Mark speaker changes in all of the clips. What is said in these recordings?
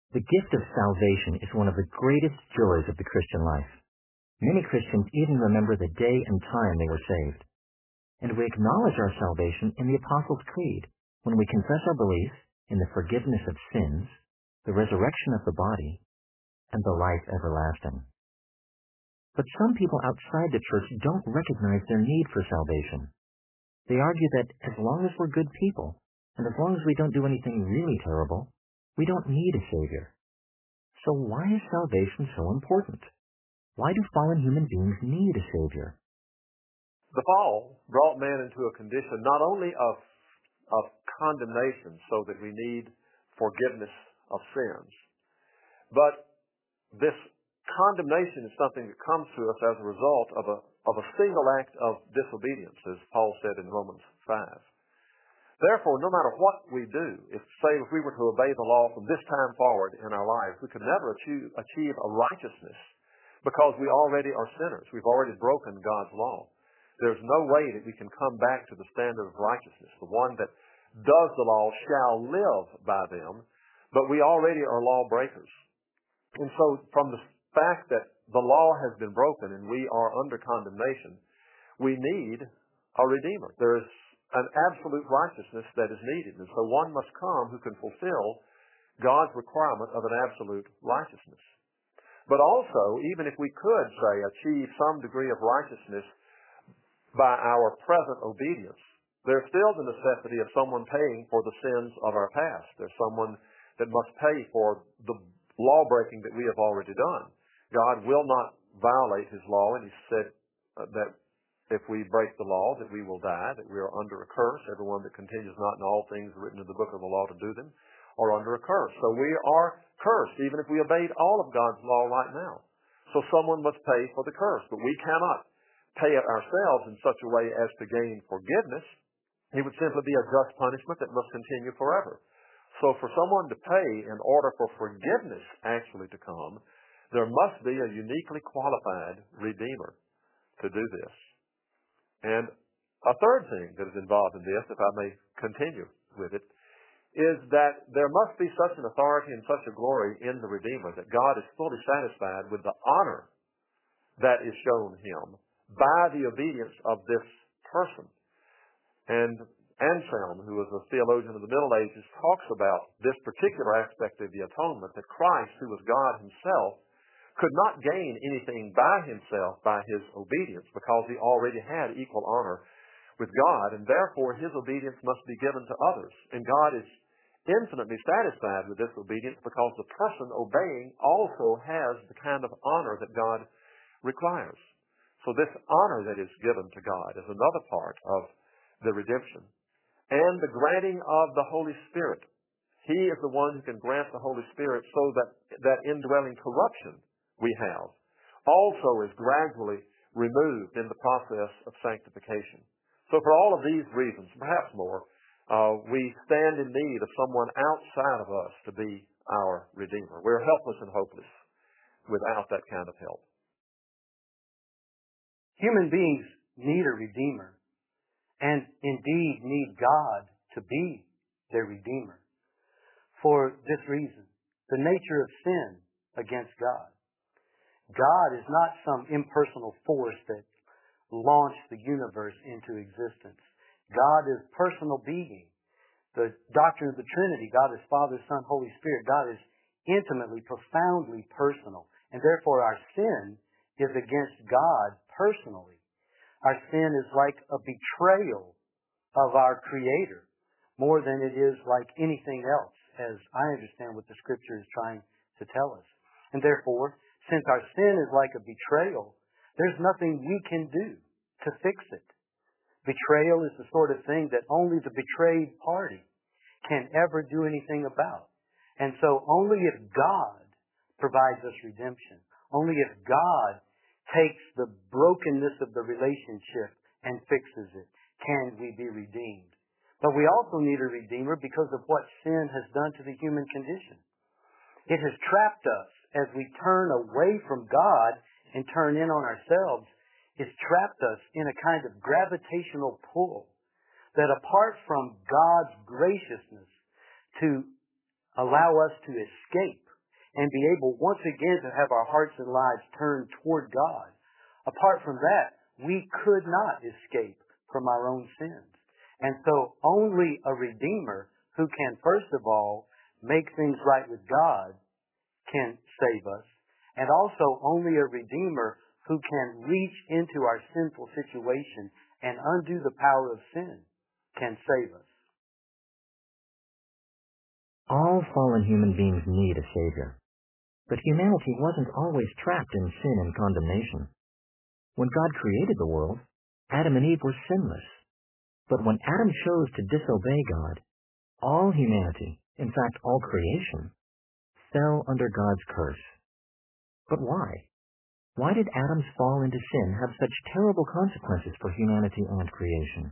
Speaker 1: The gift of salvation is one of the greatest joys of the Christian life. Many Christians even remember the day and time they were saved. And we acknowledge our salvation in the Apostles' Creed when we confess our belief in the forgiveness of sins, the resurrection of the body, and the life everlasting. But some people outside the church don't recognize their need for salvation. They argue that as long as we're good people, and as long as we don't do anything really terrible, we don't need a Savior. So why is salvation so important? Why do fallen human beings need a Savior?
Speaker 2: The fall brought man into a condition not only of condemnation, so that we need forgiveness of sins, but this condemnation is something that comes to us as a result of a single act of disobedience, as Paul said in Romans 5. Therefore, no matter what we do, if we were to obey the law from this time forward in our lives, we could never achieve a righteousness because we already are sinners. We've already broken God's law. There's no way that we can come back to the standard of righteousness. The one that does the law shall live by them, but we already are lawbreakers. And so from the fact that the law has been broken and we are under condemnation, we need a Redeemer. There is an absolute righteousness that is needed. And so one must come who can fulfill God's requirement of an absolute righteousness. But also, even if we could, say, achieve some degree of righteousness by our present obedience, there's still the necessity of someone paying for the sins of our past. There's someone that must pay for the law-breaking that we have already done. God will not violate His law, and He said that if we break the law, that we will die, that we are under a curse. Everyone that continues not in all things written in the book of the law to do them are under a curse. So we are cursed, even if we obeyed all of God's law right now. So someone must pay for the curse, but we cannot pay it ourselves in such a way as to gain forgiveness. It would simply be a just punishment that must continue forever. So for someone to pay in order for forgiveness actually to come, there must be a uniquely qualified Redeemer to do this. And a third thing that is involved in this, if I may continue with it, is that there must be such an authority and such a glory in the Redeemer that God is fully satisfied with the honor that is shown Him by the obedience of this person. And Anselm, who was a theologian of the Middle Ages, talks about this particular aspect of the atonement, that Christ, who was God Himself, could not gain anything by Himself by His obedience, because He already had equal honor with God, and therefore His obedience must be given to others. And God is infinitely satisfied with this obedience because the person obeying also has the kind of honor that God requires. So this honor that is given to God is another part of the redemption. And the granting of the Holy Spirit. He is the one who can grant the Holy Spirit so that indwelling corruption we have also is gradually removed in the process of sanctification. So for all of these reasons, perhaps more, we stand in need of someone outside of us to be our Redeemer. We're helpless and hopeless without that kind of help.
Speaker 3: Human beings need a Redeemer, and indeed need God to be their Redeemer. For this reason, the nature of sin against God. God is not some impersonal force that launched the universe into existence. God is personal being. The doctrine of the Trinity, God is Father, Son, Holy Spirit. God is intimately, profoundly personal. And therefore our sin is against God personally. Our sin is like a betrayal of our Creator more than it is like anything else, as I understand what the Scripture is trying to tell us. And therefore, since our sin is like a betrayal, there's nothing we can do to fix it. Betrayal is the sort of thing that only the betrayed party can ever do anything about. And so only if God provides us redemption, only if God takes the brokenness of the relationship and fixes it, can we be redeemed. But we also need a Redeemer because of what sin has done to the human condition. It has trapped us as we turn away from God and turn in on ourselves. It's trapped us in a kind of gravitational pull that, apart from God's graciousness to allow us to escape and be able once again to have our hearts and lives turned toward God. Apart from that, we could not escape from our own sins. And so only a Redeemer who can, first of all, make things right with God can save us. And also only a Redeemer who can reach into our sinful situation and undo the power of sin can save us.
Speaker 1: All fallen human beings need a Savior. But humanity wasn't always trapped in sin and condemnation. When God created the world, Adam and Eve were sinless. But when Adam chose to disobey God, all humanity, in fact all creation, fell under God's curse. But why? Why did Adam's fall into sin have such terrible consequences for humanity and creation?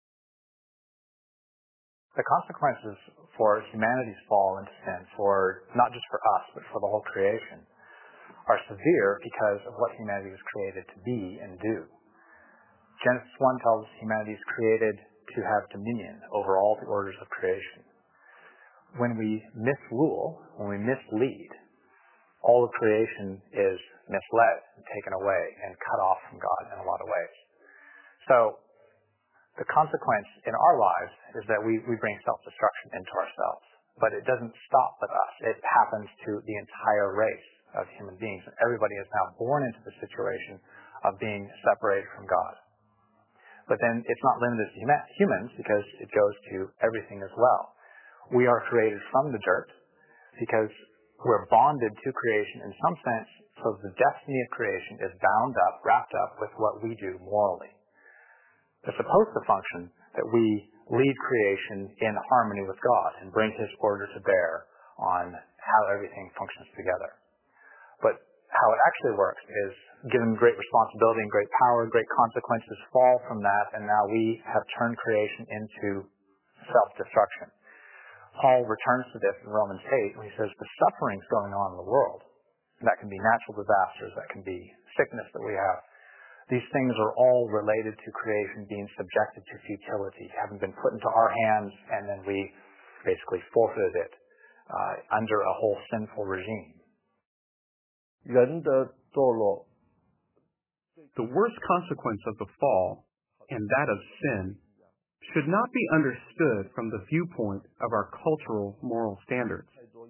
Speaker 4: The consequences for humanity's fall into sin, for not just for us, but for the whole creation, are severe because of what humanity was created to be and do. Genesis 1 tells us humanity is created to have dominion over all the orders of creation. When we misrule, when we mislead, all of creation is misled and taken away and cut off from God in a lot of ways. So the consequence in our lives is that we bring self-destruction into ourselves. But it doesn't stop with us. It happens to the entire race of human beings. And everybody is now born into the situation of being separated from God. But then it's not limited to humans because it goes to everything as well. We are created from the dirt because we're bonded to creation in some sense, so the destiny of creation is bound up, wrapped up with what we do morally. It's supposed to function that we lead creation in harmony with God and bring His order to bear on how everything functions together. But how it actually works is given great responsibility and great power, great consequences fall from that, and now we have turned creation into self-destruction. Paul returns to this in Romans 8 when he says the sufferings going on in the world, that can be natural disasters, that can be sickness that we have, these things are all related to creation being subjected to futility, having been put into our hands, and then we basically forfeited it under a whole sinful regime.
Speaker 2: 人的堕落
Speaker 5: The worst consequence of the fall, and that of sin, should not be understood from the viewpoint of our cultural moral standards.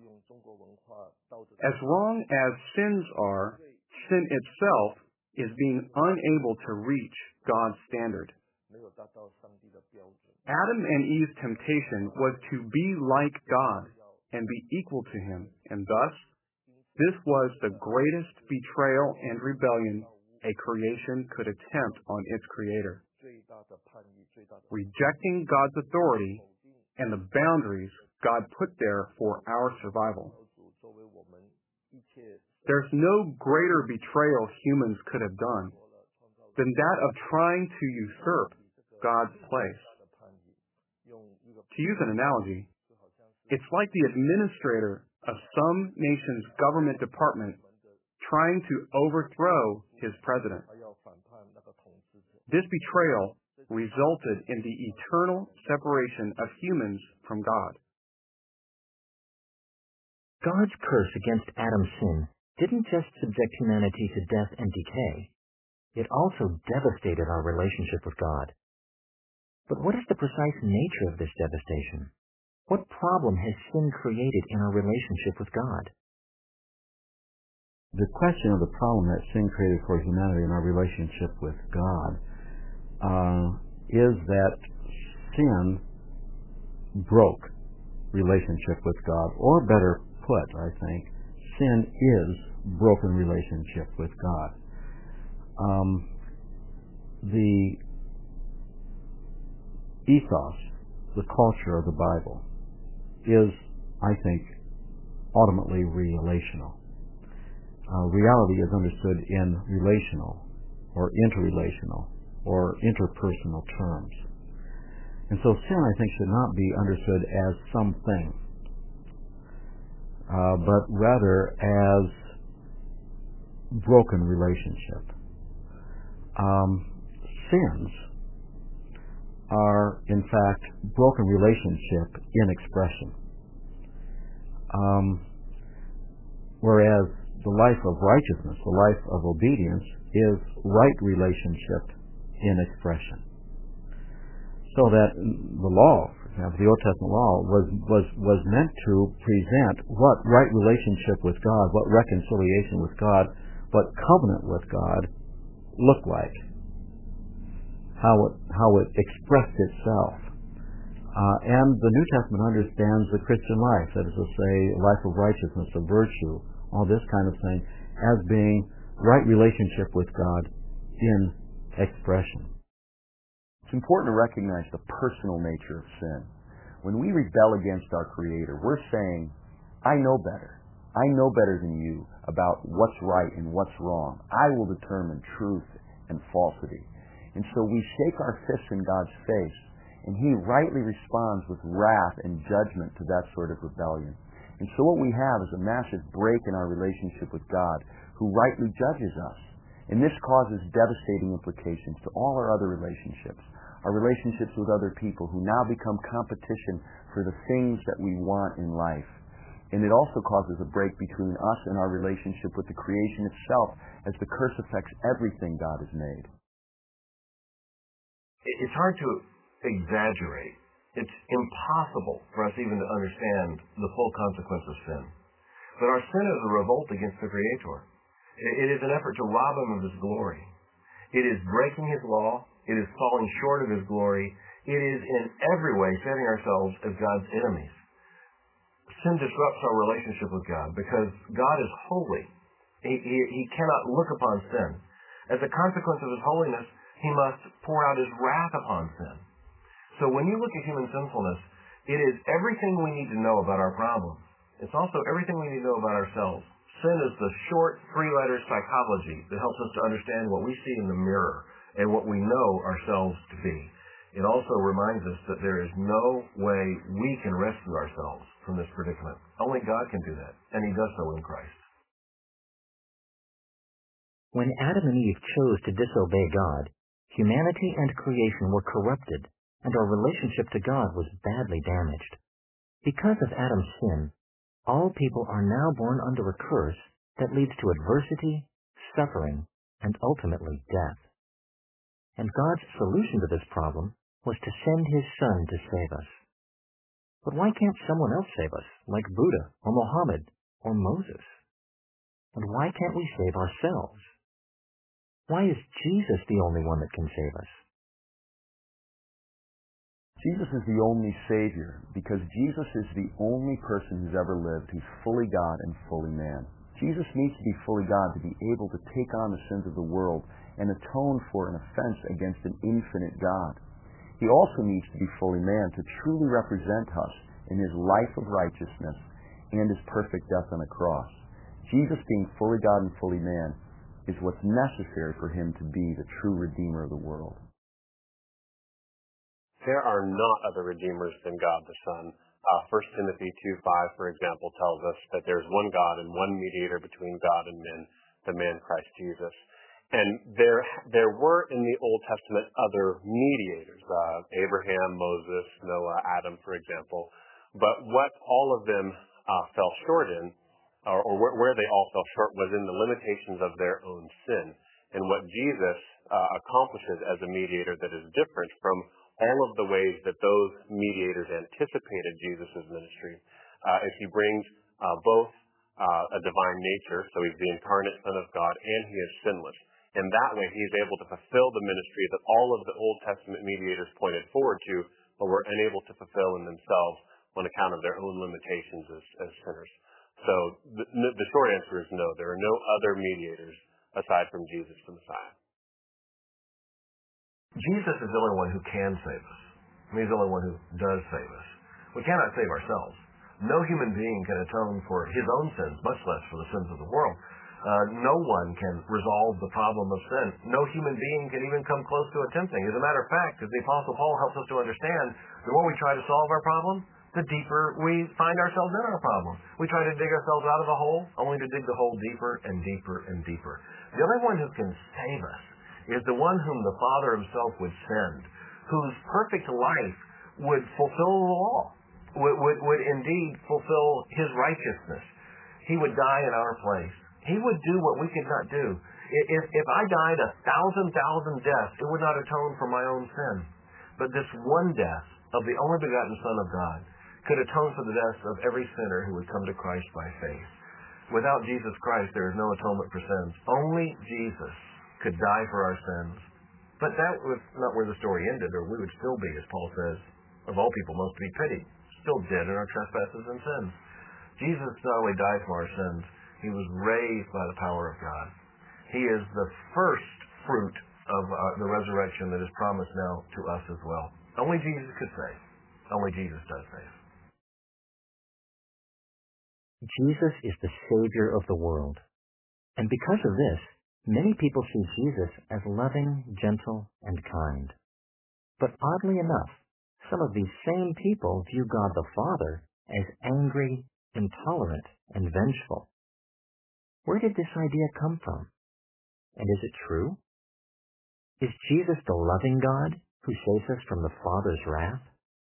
Speaker 5: As wrong as sins are, sin itself is being unable to reach God's standard. Adam and Eve's temptation was to be like God and be equal to Him, and thus, this was the greatest betrayal and rebellion a creation could attempt on its Creator. Rejecting God's authority and the boundaries God put there for our survival. There's no greater betrayal humans could have done than that of trying to usurp God's place. To use an analogy, it's like the administrator of some nation's government department trying to overthrow his president. This betrayal resulted in the eternal separation of humans from God.
Speaker 1: God's curse against Adam's sin didn't just subject humanity to death and decay. It also devastated our relationship with God. But what is the precise nature of this devastation? What problem has sin created in our relationship with God?
Speaker 6: The question of the problem that sin created for humanity in our relationship with God is that sin broke relationship with God, or better put, I think, sin is broken relationship with God. The ethos, the culture of the Bible, is, I think, ultimately relational. Reality is understood in relational or interrelational or interpersonal terms. And so sin, I think, should not be understood as something, but rather as broken relationship. Sins are, in fact, broken relationship in expression. whereas the life of righteousness, the life of obedience, is right relationship in expression. So that the law, for example, the Old Testament law, was meant to present what right relationship with God, what reconciliation with God, what covenant with God looked like, how it expressed itself. And the New Testament understands the Christian life, that is to say, a life of righteousness, of virtue, all this kind of thing, as being right relationship with God in expression.
Speaker 7: It's important to recognize the personal nature of sin. When we rebel against our Creator, we're saying, I know better. I know better than you about what's right and what's wrong. I will determine truth and falsity. And so we shake our fists in God's face, and He rightly responds with wrath and judgment to that sort of rebellion. And so what we have is a massive break in our relationship with God, who rightly judges us. And this causes devastating implications to all our other relationships, our relationships with other people who now become competition for the things that we want in life. And it also causes a break between us and our relationship with the creation itself, as the curse affects everything God has made.
Speaker 8: It's hard to exaggerate. It's impossible for us even to understand the full consequence of sin. But our sin is a revolt against the Creator. It is an effort to rob Him of His glory. It is breaking His law. It is falling short of His glory. It is in every way setting ourselves as God's enemies. Sin disrupts our relationship with God because God is holy. He cannot look upon sin. As a consequence of His holiness, He must pour out His wrath upon sin. So when you look at human sinfulness, it is everything we need to know about our problems. It's also everything we need to know about ourselves. Sin is the short three-letter psychology that helps us to understand what we see in the mirror and what we know ourselves to be. It also reminds us that there is no way we can rescue ourselves from this predicament. Only God can do that, and He does so in Christ.
Speaker 1: When Adam and Eve chose to disobey God, humanity and creation were corrupted, and our relationship to God was badly damaged. Because of Adam's sin, all people are now born under a curse that leads to adversity, suffering, and ultimately death. And God's solution to this problem was to send His Son to save us. But why can't someone else save us, like Buddha or Mohammed or Moses? And why can't we save ourselves? Why is Jesus the only one that can save us?
Speaker 7: Jesus is the only Savior because Jesus is the only person who's ever lived who's fully God and fully man. Jesus needs to be fully God to be able to take on the sins of the world and atone for an offense against an infinite God. He also needs to be fully man to truly represent us in His life of righteousness and His perfect death on a cross. Jesus being fully God and fully man is what's necessary for Him to be the true Redeemer of the world.
Speaker 9: There are not other redeemers than God the Son. 1 Timothy 2:5, for example, tells us that there's one God and one mediator between God and men, the man Christ Jesus. And there were in the Old Testament other mediators, Abraham, Moses, Noah, Adam, for example. But what all of them fell short in, or where they all fell short, was in the limitations of their own sin. And what Jesus accomplishes as a mediator that is different from all of the ways that those mediators anticipated Jesus' ministry, is He brings both a divine nature, so He's the incarnate Son of God, and He is sinless. And that way He's able to fulfill the ministry that all of the Old Testament mediators pointed forward to, but were unable to fulfill in themselves on account of their own limitations as sinners. So the short answer is no. There are no other mediators aside from Jesus the Messiah.
Speaker 8: Jesus is the only one who can save us. He's the only one who does save us. We cannot save ourselves. No human being can atone for his own sins, much less for the sins of the world. No one can resolve the problem of sin. No human being can even come close to attempting. As a matter of fact, as the Apostle Paul helps us to understand, the more we try to solve our problem, the deeper we find ourselves in our problem. We try to dig ourselves out of the hole, only to dig the hole deeper and deeper and deeper. The only one who can save us is the one whom the Father Himself would send, whose perfect life would fulfill the law, would indeed fulfill His righteousness. He would die in our place. He would do what we could not do. If I died 1,000 deaths, it would not atone for my own sin. But this one death of the only begotten Son of God could atone for the deaths of every sinner who would come to Christ by faith. Without Jesus Christ, there is no atonement for sins. Only Jesus could die for our sins. But that was not where the story ended, or we would still be, as Paul says, of all people most to be pitied, still dead in our trespasses and sins. Jesus not only died for our sins, he was raised by the power of God. He is the first fruit of the resurrection that is promised now to us as well. Only Jesus could save. Only Jesus does save.
Speaker 1: Jesus is the Savior of the world. And because of this, many people see Jesus as loving, gentle, and kind. But oddly enough, some of these same people view God the Father as angry, intolerant, and vengeful. Where did this idea come from? And is it true? Is Jesus the loving God who saves us from the Father's wrath?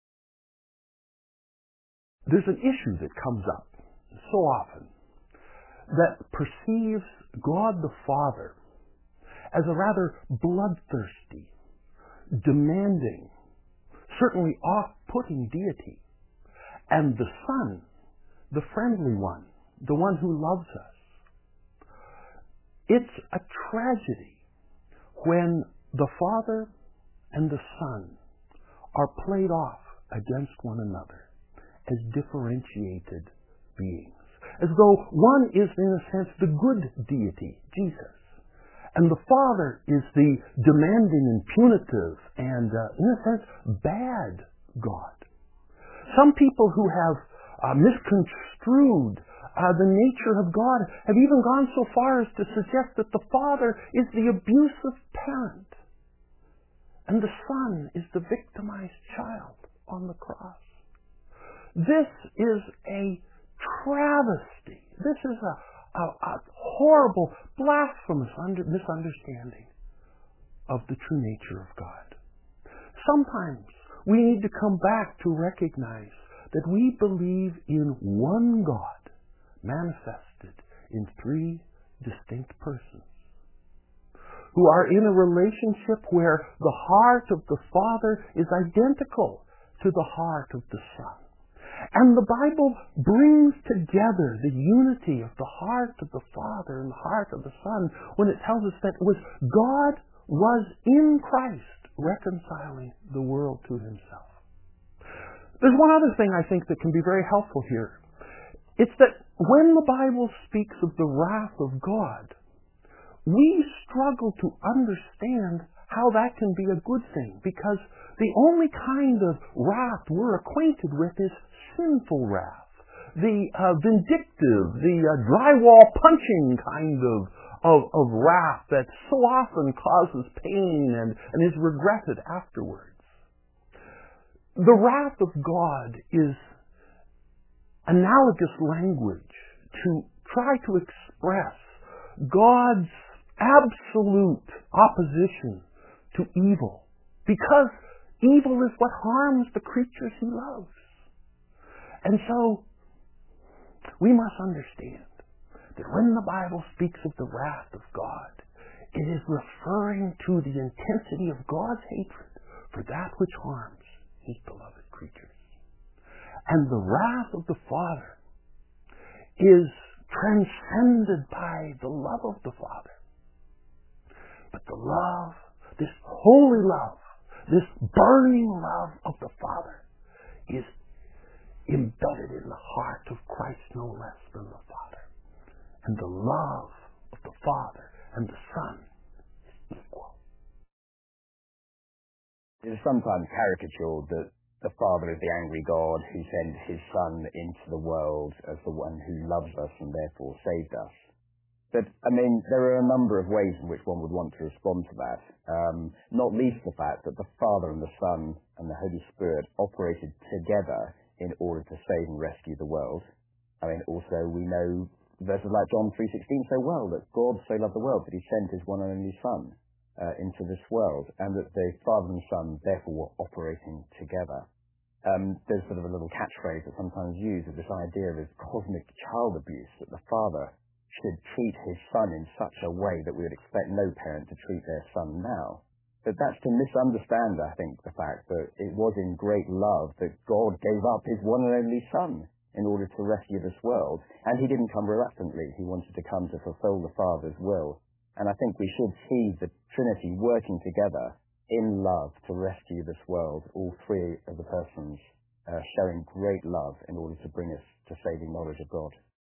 Speaker 10: There's an issue that comes up so often that perceives God the Father as a rather bloodthirsty, demanding, certainly off-putting deity, and the Son, the friendly one, the one who loves us. It's a tragedy when the Father and the Son are played off against one another as differentiated beings, as though one is, in a sense, the good deity, Jesus, and the Father is the demanding and punitive and, in a sense, bad God. Some people who have misconstrued the nature of God have even gone so far as to suggest that the Father is the abusive parent and the Son is the victimized child on the cross. This is a travesty. This is a horrible, blasphemous misunderstanding of the true nature of God. Sometimes we need to come back to recognize that we believe in one God manifested in three distinct persons who are in a relationship where the heart of the Father is identical to the heart of the Son. And the Bible brings together the unity of the heart of the Father and the heart of the Son when it tells us that God was in Christ reconciling the world to himself. There's one other thing I think that can be very helpful here. It's that when the Bible speaks of the wrath of God, we struggle to understand how that can be a good thing, because the only kind of wrath we're acquainted with is sinful wrath, the vindictive, the drywall punching kind of wrath that so often causes pain and is regretted afterwards. The wrath of God is analogous language to try to express God's absolute opposition to evil, because evil is what harms the creatures he loves. And so we must understand that when the Bible speaks of the wrath of God, it is referring to the intensity of God's hatred for that which harms his beloved creatures. And the wrath of the Father is transcended by the love of the Father. But the love, this holy love, this burning love of the Father is embedded in the heart of Christ no less than the Father. And the love of the Father and the Son is equal.
Speaker 11: It is sometimes caricatured that the Father is the angry God who sent his Son into the world as the one who loves us and therefore saved us. But, there are a number of ways in which one would want to respond to that, not least the fact that the Father and the Son and the Holy Spirit operated together in order to save and rescue the world. Also we know verses like John 3:16 so well, that God so loved the world that he sent his one and only Son into this world, and that the Father and Son therefore were operating together. there's sort of a little catchphrase that's sometimes used of this idea of cosmic child abuse, that the father should treat his son in such a way that we would expect no parent to treat their son now. But that's to misunderstand, I think, the fact that it was in great love that God gave up his one and only son in order to rescue this world. And he didn't come reluctantly. He wanted to come to fulfill the Father's will. And I think we should see the Trinity working together in love to rescue this world, all three of the persons showing great love in order to bring us to saving knowledge of God.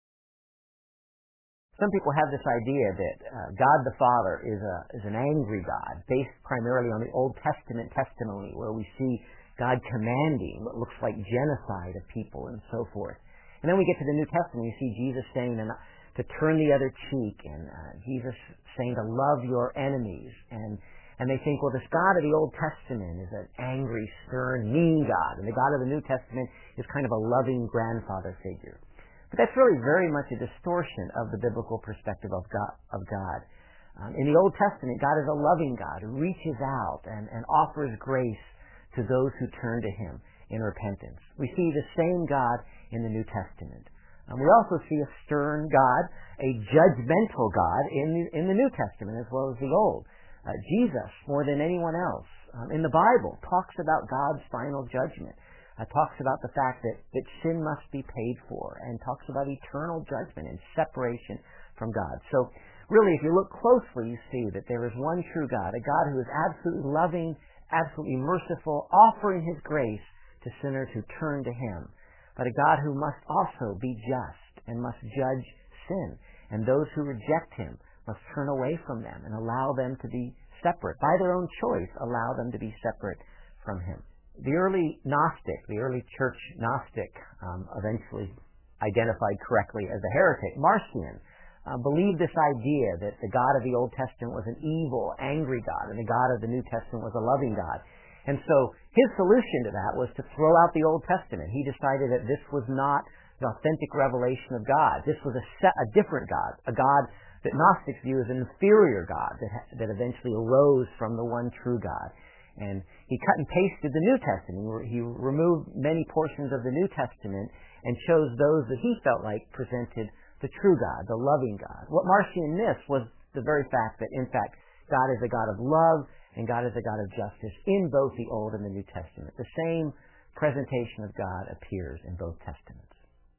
Speaker 1: Some people have this idea that God the Father is an angry God, based primarily on the Old Testament testimony, where we see God commanding what looks like genocide of people and so forth. And then we get to the New Testament, you see Jesus saying to turn the other cheek, and Jesus saying to love your enemies. And they think, well, this God of the Old Testament is an angry, stern, mean God, and the God of the New Testament is kind of a loving grandfather figure. But that's really very much a distortion of the biblical perspective of God. In the Old Testament, God is a loving God who reaches out and offers grace to those who turn to him in repentance. We see the same God in the New Testament. We also see a stern God, a judgmental God in the New Testament as well as the Old. Jesus, more than anyone else, in the Bible, talks about God's final judgment. Talks about the fact that sin must be paid for, and talks about eternal judgment and separation from God. So really, if you look closely, you see that there is one true God, a God who is absolutely loving, absolutely merciful, offering his grace to sinners who turn to him, but a God who must also be just and must judge sin, and those who reject him must turn away from them and allow them to be separate. By their own choice, allow them to be separate from him. The early Gnostic, the early church Gnostic, eventually identified correctly as a heretic, Marcion, believed this idea that the God of the Old Testament was an evil, angry God, and the God of the New Testament was a loving God. And so his solution to that was to throw out the Old Testament. He decided that this was not the authentic revelation of God. This was a different God, a God that Gnostics view as an inferior God that eventually arose from the one true God. And he cut and pasted the New Testament. He removed many portions of the New Testament and chose those that he felt like presented the true God, the loving God. What Marcion missed was the very fact that, in fact, God is a God of love and God is a God of justice in both the Old and the New Testament. The same presentation of God appears in both Testaments.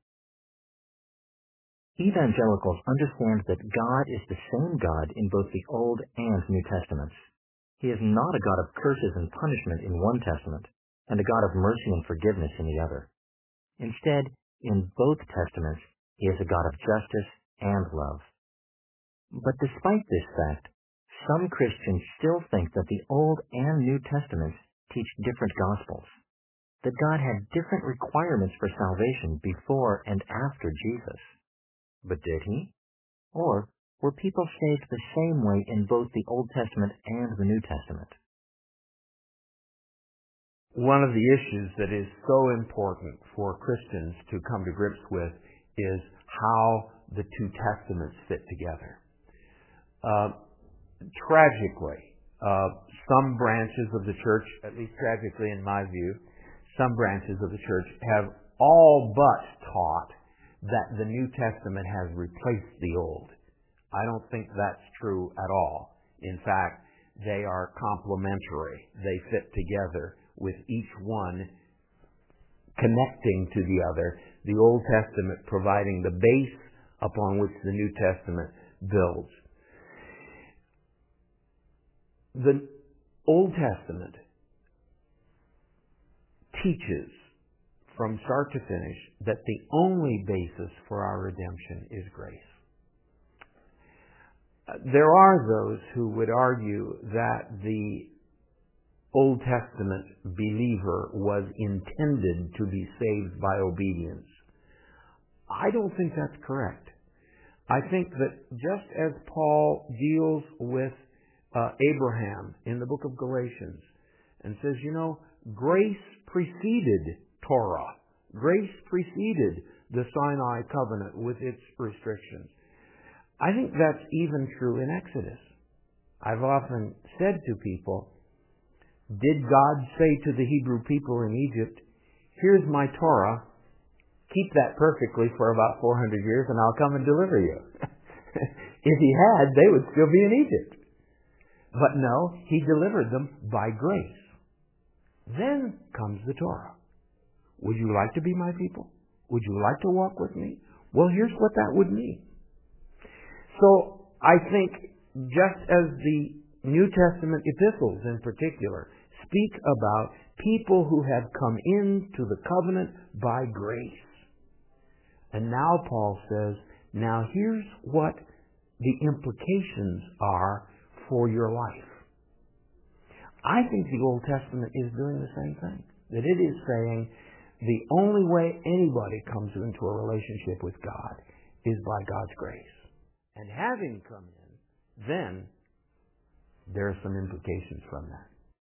Speaker 1: Evangelicals understand that God is the same God in both the Old and New Testaments. He is not a God of curses and punishment in one testament, and a God of mercy and forgiveness in the other. Instead, in both testaments, he is a God of justice and love. But despite this fact, some Christians still think that the Old and New Testaments teach different gospels, that God had different requirements for salvation before and after Jesus. But did he? Or were people saved the same way in both the Old Testament and the New Testament?
Speaker 12: One of the issues that is so important for Christians to come to grips with is how the two testaments fit together. Tragically, some branches of the church, at least tragically in my view, some branches of the church have all but taught that the New Testament has replaced the Old. I don't think that's true at all. In fact, they are complementary. They fit together, with each one connecting to the other, the Old Testament providing the base upon which the New Testament builds. The Old Testament teaches from start to finish that the only basis for our redemption is grace. There are those who would argue that the Old Testament believer was intended to be saved by obedience. I don't think that's correct. I think that just as Paul deals with Abraham in the book of Galatians and says, grace preceded Torah. Grace preceded the Sinai covenant with its restrictions. I think that's even true in Exodus. I've often said to people, did God say to the Hebrew people in Egypt, here's my Torah, keep that perfectly for about 400 years and I'll come and deliver you. If he had, they would still be in Egypt. But no, he delivered them by grace. Then comes the Torah. Would you like to be my people? Would you like to walk with me? Well, here's what that would mean. So I think just as the New Testament epistles in particular speak about people who have come into the covenant by grace. And now Paul says, now here's what the implications are for your life. I think the Old Testament is doing the same thing. That it is saying the only way anybody comes into a relationship with God is by God's grace. And having come in, then there are some implications from that.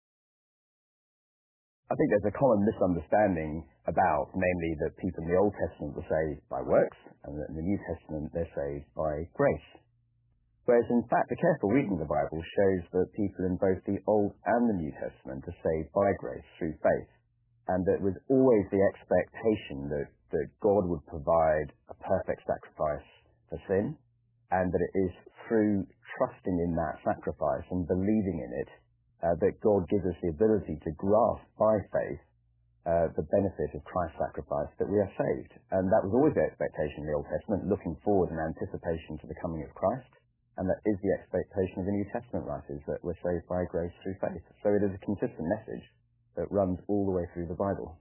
Speaker 11: I think there's a common misunderstanding about, namely, that people in the Old Testament were saved by works, and that in the New Testament they're saved by grace. Whereas, in fact, a careful reading of the Bible shows that people in both the Old and the New Testament are saved by grace through faith, and that was always the expectation that God would provide a perfect sacrifice for sin, and that it is through trusting in that sacrifice and believing in it that God gives us the ability to grasp by faith the benefit of Christ's sacrifice, that we are saved. And that was always the expectation in the Old Testament, looking forward in anticipation to the coming of Christ. And that is the expectation of the New Testament writers, that we're saved by grace through faith. So it is a consistent message that runs all the way through the Bible.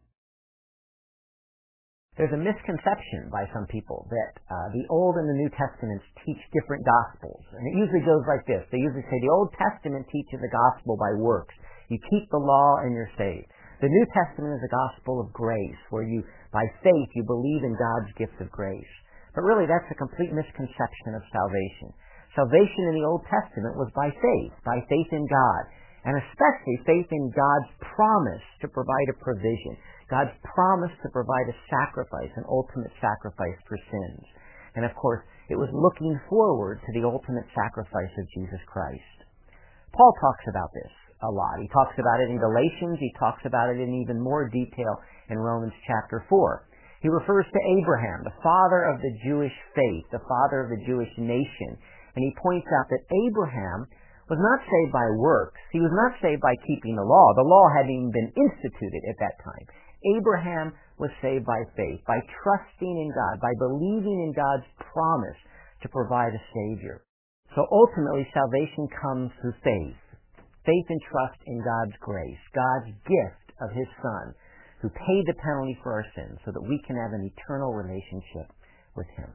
Speaker 1: There's a misconception by some people that the Old and the New Testaments teach different gospels. And it usually goes like this. They usually say the Old Testament teaches the gospel by works. You keep the law and you're saved. The New Testament is a gospel of grace, where you, by faith, you believe in God's gift of grace. But really, that's a complete misconception of salvation. Salvation in the Old Testament was by faith in God, and especially faith in God's promise to provide a provision, God's promise to provide a sacrifice, an ultimate sacrifice for sins. And of course, it was looking forward to the ultimate sacrifice of Jesus Christ. Paul talks about this a lot. He talks about it in Galatians. He talks about it in even more detail in Romans chapter 4. He refers to Abraham, the father of the Jewish faith, the father of the Jewish nation. And he points out that Abraham was not saved by works. He was not saved by keeping the law. The law hadn't even been instituted at that time. Abraham was saved by faith, by trusting in God, by believing in God's promise to provide a Savior. So ultimately, salvation comes through faith. Faith and trust in God's grace, God's gift of His Son, who paid the penalty for our sins so that we can have an eternal relationship with Him.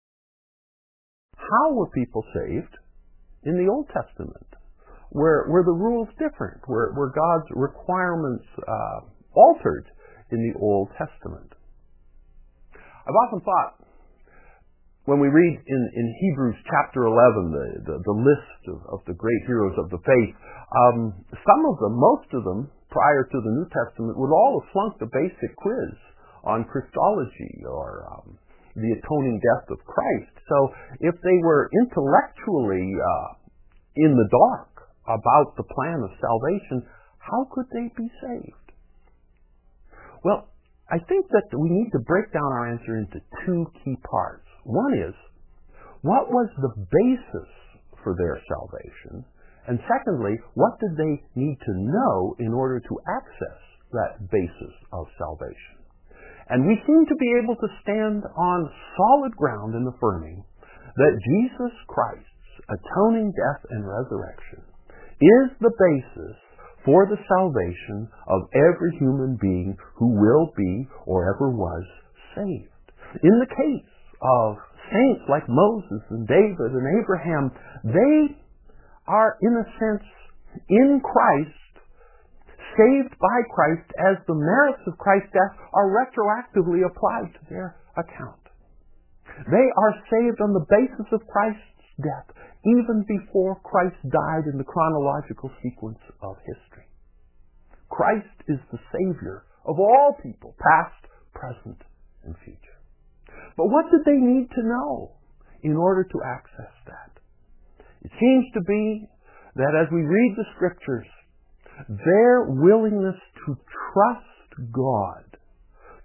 Speaker 10: How were people saved in the Old Testament? Were the rules different? Were God's requirements altered in the Old Testament? I've often thought, when we read in Hebrews chapter 11, the list of the great heroes of the faith, some of them, most of them, prior to the New Testament, would all have flunked the basic quiz on Christology or the atoning death of Christ. So if they were intellectually in the dark about the plan of salvation, how could they be saved? Well, I think that we need to break down our answer into two key parts. One is, what was the basis for their salvation? And secondly, what did they need to know in order to access that basis of salvation? And we seem to be able to stand on solid ground in affirming that Jesus Christ's atoning death and resurrection is the basis for the salvation of every human being who will be or ever was saved. In the case of saints like Moses and David and Abraham, they are, in a sense, in Christ, saved by Christ, as the merits of Christ's death are retroactively applied to their account. They are saved on the basis of Christ's death, even before Christ died in the chronological sequence of history. Christ is the Savior of all people, past, present, and future. But what did they need to know in order to access that? It seems to be that as we read the Scriptures, their willingness to trust God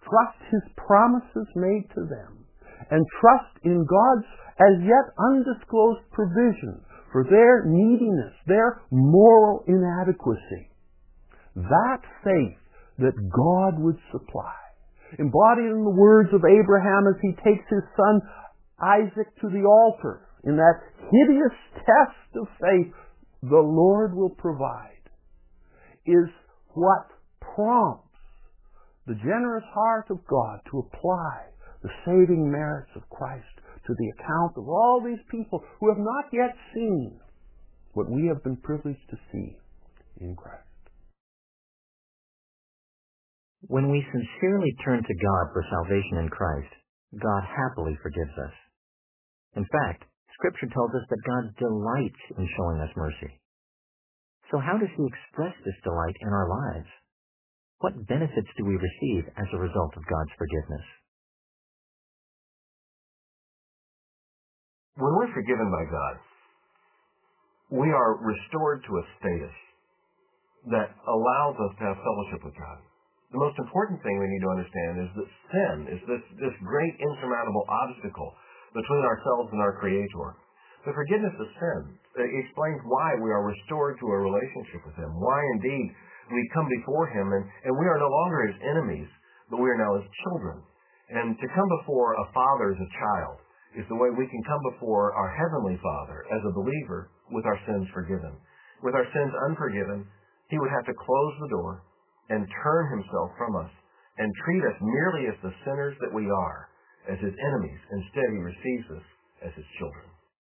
Speaker 10: trust His promises made to them, and trust in God's as yet undisclosed provision for their neediness, their moral inadequacy. That faith that God would supply, embodied in the words of Abraham as he takes his son Isaac to the altar, in that hideous test of faith, the Lord will provide, is what prompts the generous heart of God to apply the saving merits of Christ to the account of all these people who have not yet seen what we have been privileged to see in Christ.
Speaker 1: When we sincerely turn to God for salvation in Christ, God happily forgives us. In fact, Scripture tells us that God delights in showing us mercy. So how does He express this delight in our lives? What benefits do we receive as a result of God's forgiveness?
Speaker 8: When we're forgiven by God, we are restored to a status that allows us to have fellowship with God. The most important thing we need to understand is that sin is this great insurmountable obstacle between ourselves and our Creator. The forgiveness of sin explains why we are restored to a relationship with Him, why indeed we come before Him and we are no longer His enemies, but we are now His children. And to come before a father as a child is the way we can come before our Heavenly Father as a believer with our sins forgiven. With our sins unforgiven, He would have to close the door and turn Himself from us and treat us merely as the sinners that we are, as His enemies. Instead, He receives us as His children.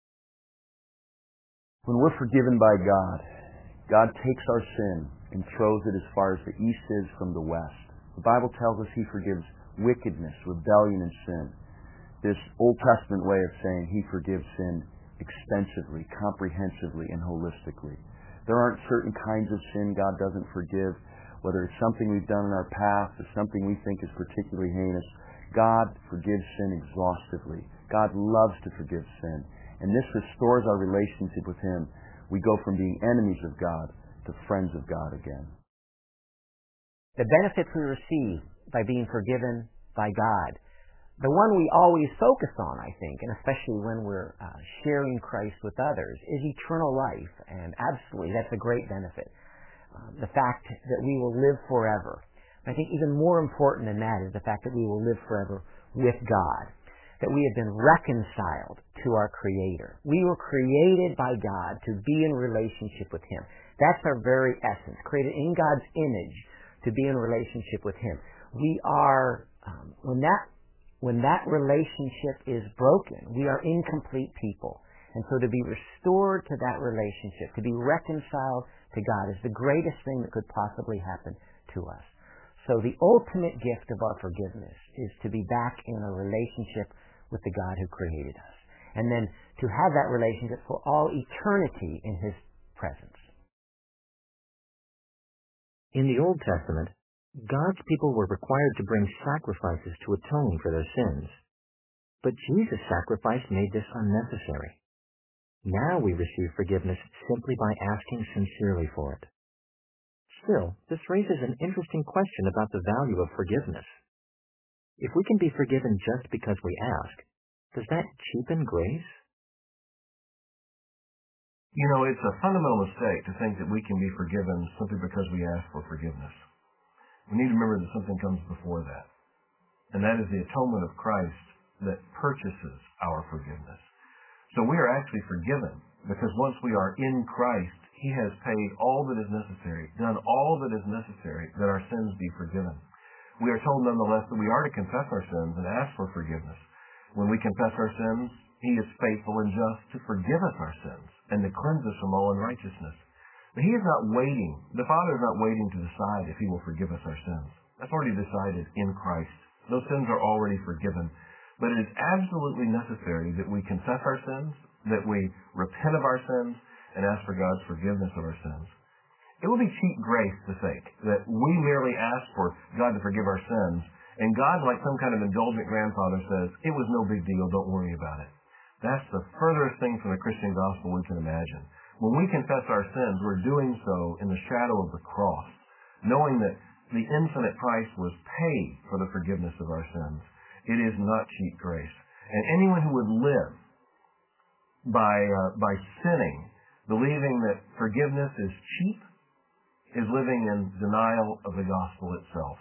Speaker 7: When we're forgiven by God, God takes our sin and throws it as far as the east is from the west. The Bible tells us He forgives wickedness, rebellion, and sin. This Old Testament way of saying He forgives sin extensively, comprehensively, and holistically. There aren't certain kinds of sin God doesn't forgive, whether it's something we've done in our past or something we think is particularly heinous. God forgives sin exhaustively. God loves to forgive sin. And this restores our relationship with Him. We go from being enemies of God to friends of God again.
Speaker 13: The benefits we receive by being forgiven by God, the one we always focus on, I think, and especially when we're sharing Christ with others, is eternal life. And absolutely, that's a great benefit. The fact that we will live forever. I think even more important than that is the fact that we will live forever with God. That we have been reconciled to our Creator. We were created by God to be in relationship with Him. That's our very essence, created in God's image to be in relationship with Him. We are, when that relationship is broken, we are incomplete people. And so to be restored to that relationship, to be reconciled to God, is the greatest thing that could possibly happen to us. So the ultimate gift of our forgiveness is to be back in a relationship with the God who created us. And then to have that relationship for all eternity in His presence.
Speaker 1: In the Old Testament, God's people were required to bring sacrifices to atone for their sins. But Jesus' sacrifice made this unnecessary. Now we receive forgiveness simply by asking sincerely for it. Still, this raises an interesting question about the value of forgiveness. If we can be forgiven just because we ask, does that cheapen grace?
Speaker 8: You know, it's a fundamental mistake to think that we can be forgiven simply because we ask for forgiveness. We need to remember that something comes before that, and that is the atonement of Christ that purchases our forgiveness. So we are actually forgiven because once we are in Christ, He has paid all that is necessary, done all that is necessary that our sins be forgiven. We are told nonetheless that we are to confess our sins and ask for forgiveness. When we confess our sins, He is faithful and just to forgive us our sins and to cleanse us from all unrighteousness. But He is not waiting. The Father is not waiting to decide if He will forgive us our sins. That's already decided in Christ. Those sins are already forgiven. But it is absolutely necessary that we confess our sins, that we repent of our sins, and ask for God's forgiveness of our sins. It would be cheap grace to think that we merely ask for God to forgive our sins, and God, like some kind of indulgent grandfather, says, it was no big deal, don't worry about it. That's the furthest thing from the Christian gospel we can imagine. When we confess our sins, we're doing so in the shadow of the cross, knowing that the infinite price was paid for the forgiveness of our sins. It is not cheap grace. And anyone who would live by sinning, believing that forgiveness is cheap, is living in denial of the gospel itself.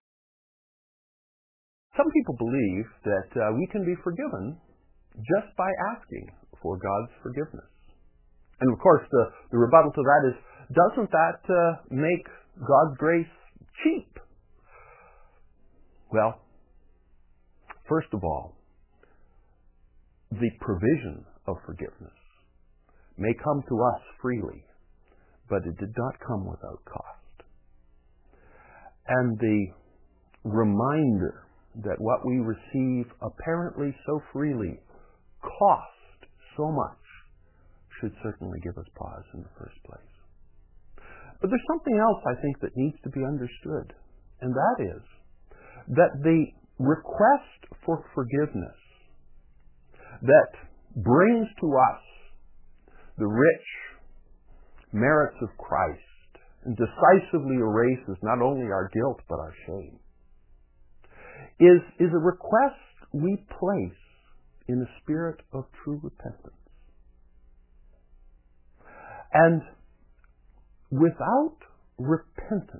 Speaker 10: Some people believe that we can be forgiven just by asking for God's forgiveness. And of course, the rebuttal to that is, doesn't that make God's grace cheap? Well, first of all, the provision of forgiveness may come to us freely, but it did not come without cost. And the reminder that what we receive apparently so freely cost so much should certainly give us pause in the first place. But there's something else I think that needs to be understood, and that is that the request for forgiveness that brings to us the rich merits of Christ and decisively erases not only our guilt but our shame is a request we place in a spirit of true repentance. And without repentance,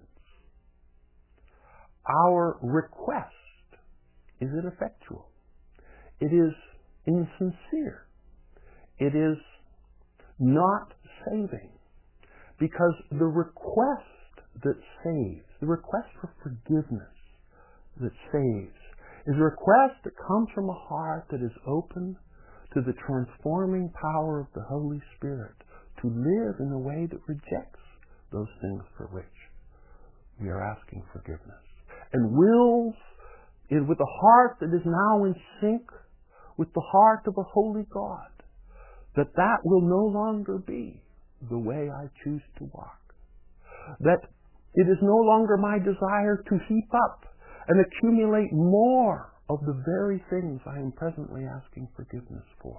Speaker 10: our request is ineffectual. It is insincere. It is not saving. Because the request that saves, the request for forgiveness that saves, is a request that comes from a heart that is open to the transforming power of the Holy Spirit to live in a way that rejects those things for which we are asking forgiveness, and wills it with a heart that is now in sync with the heart of a holy God, that will no longer be the way I choose to walk, that it is no longer my desire to heap up and accumulate more of the very things I am presently asking forgiveness for.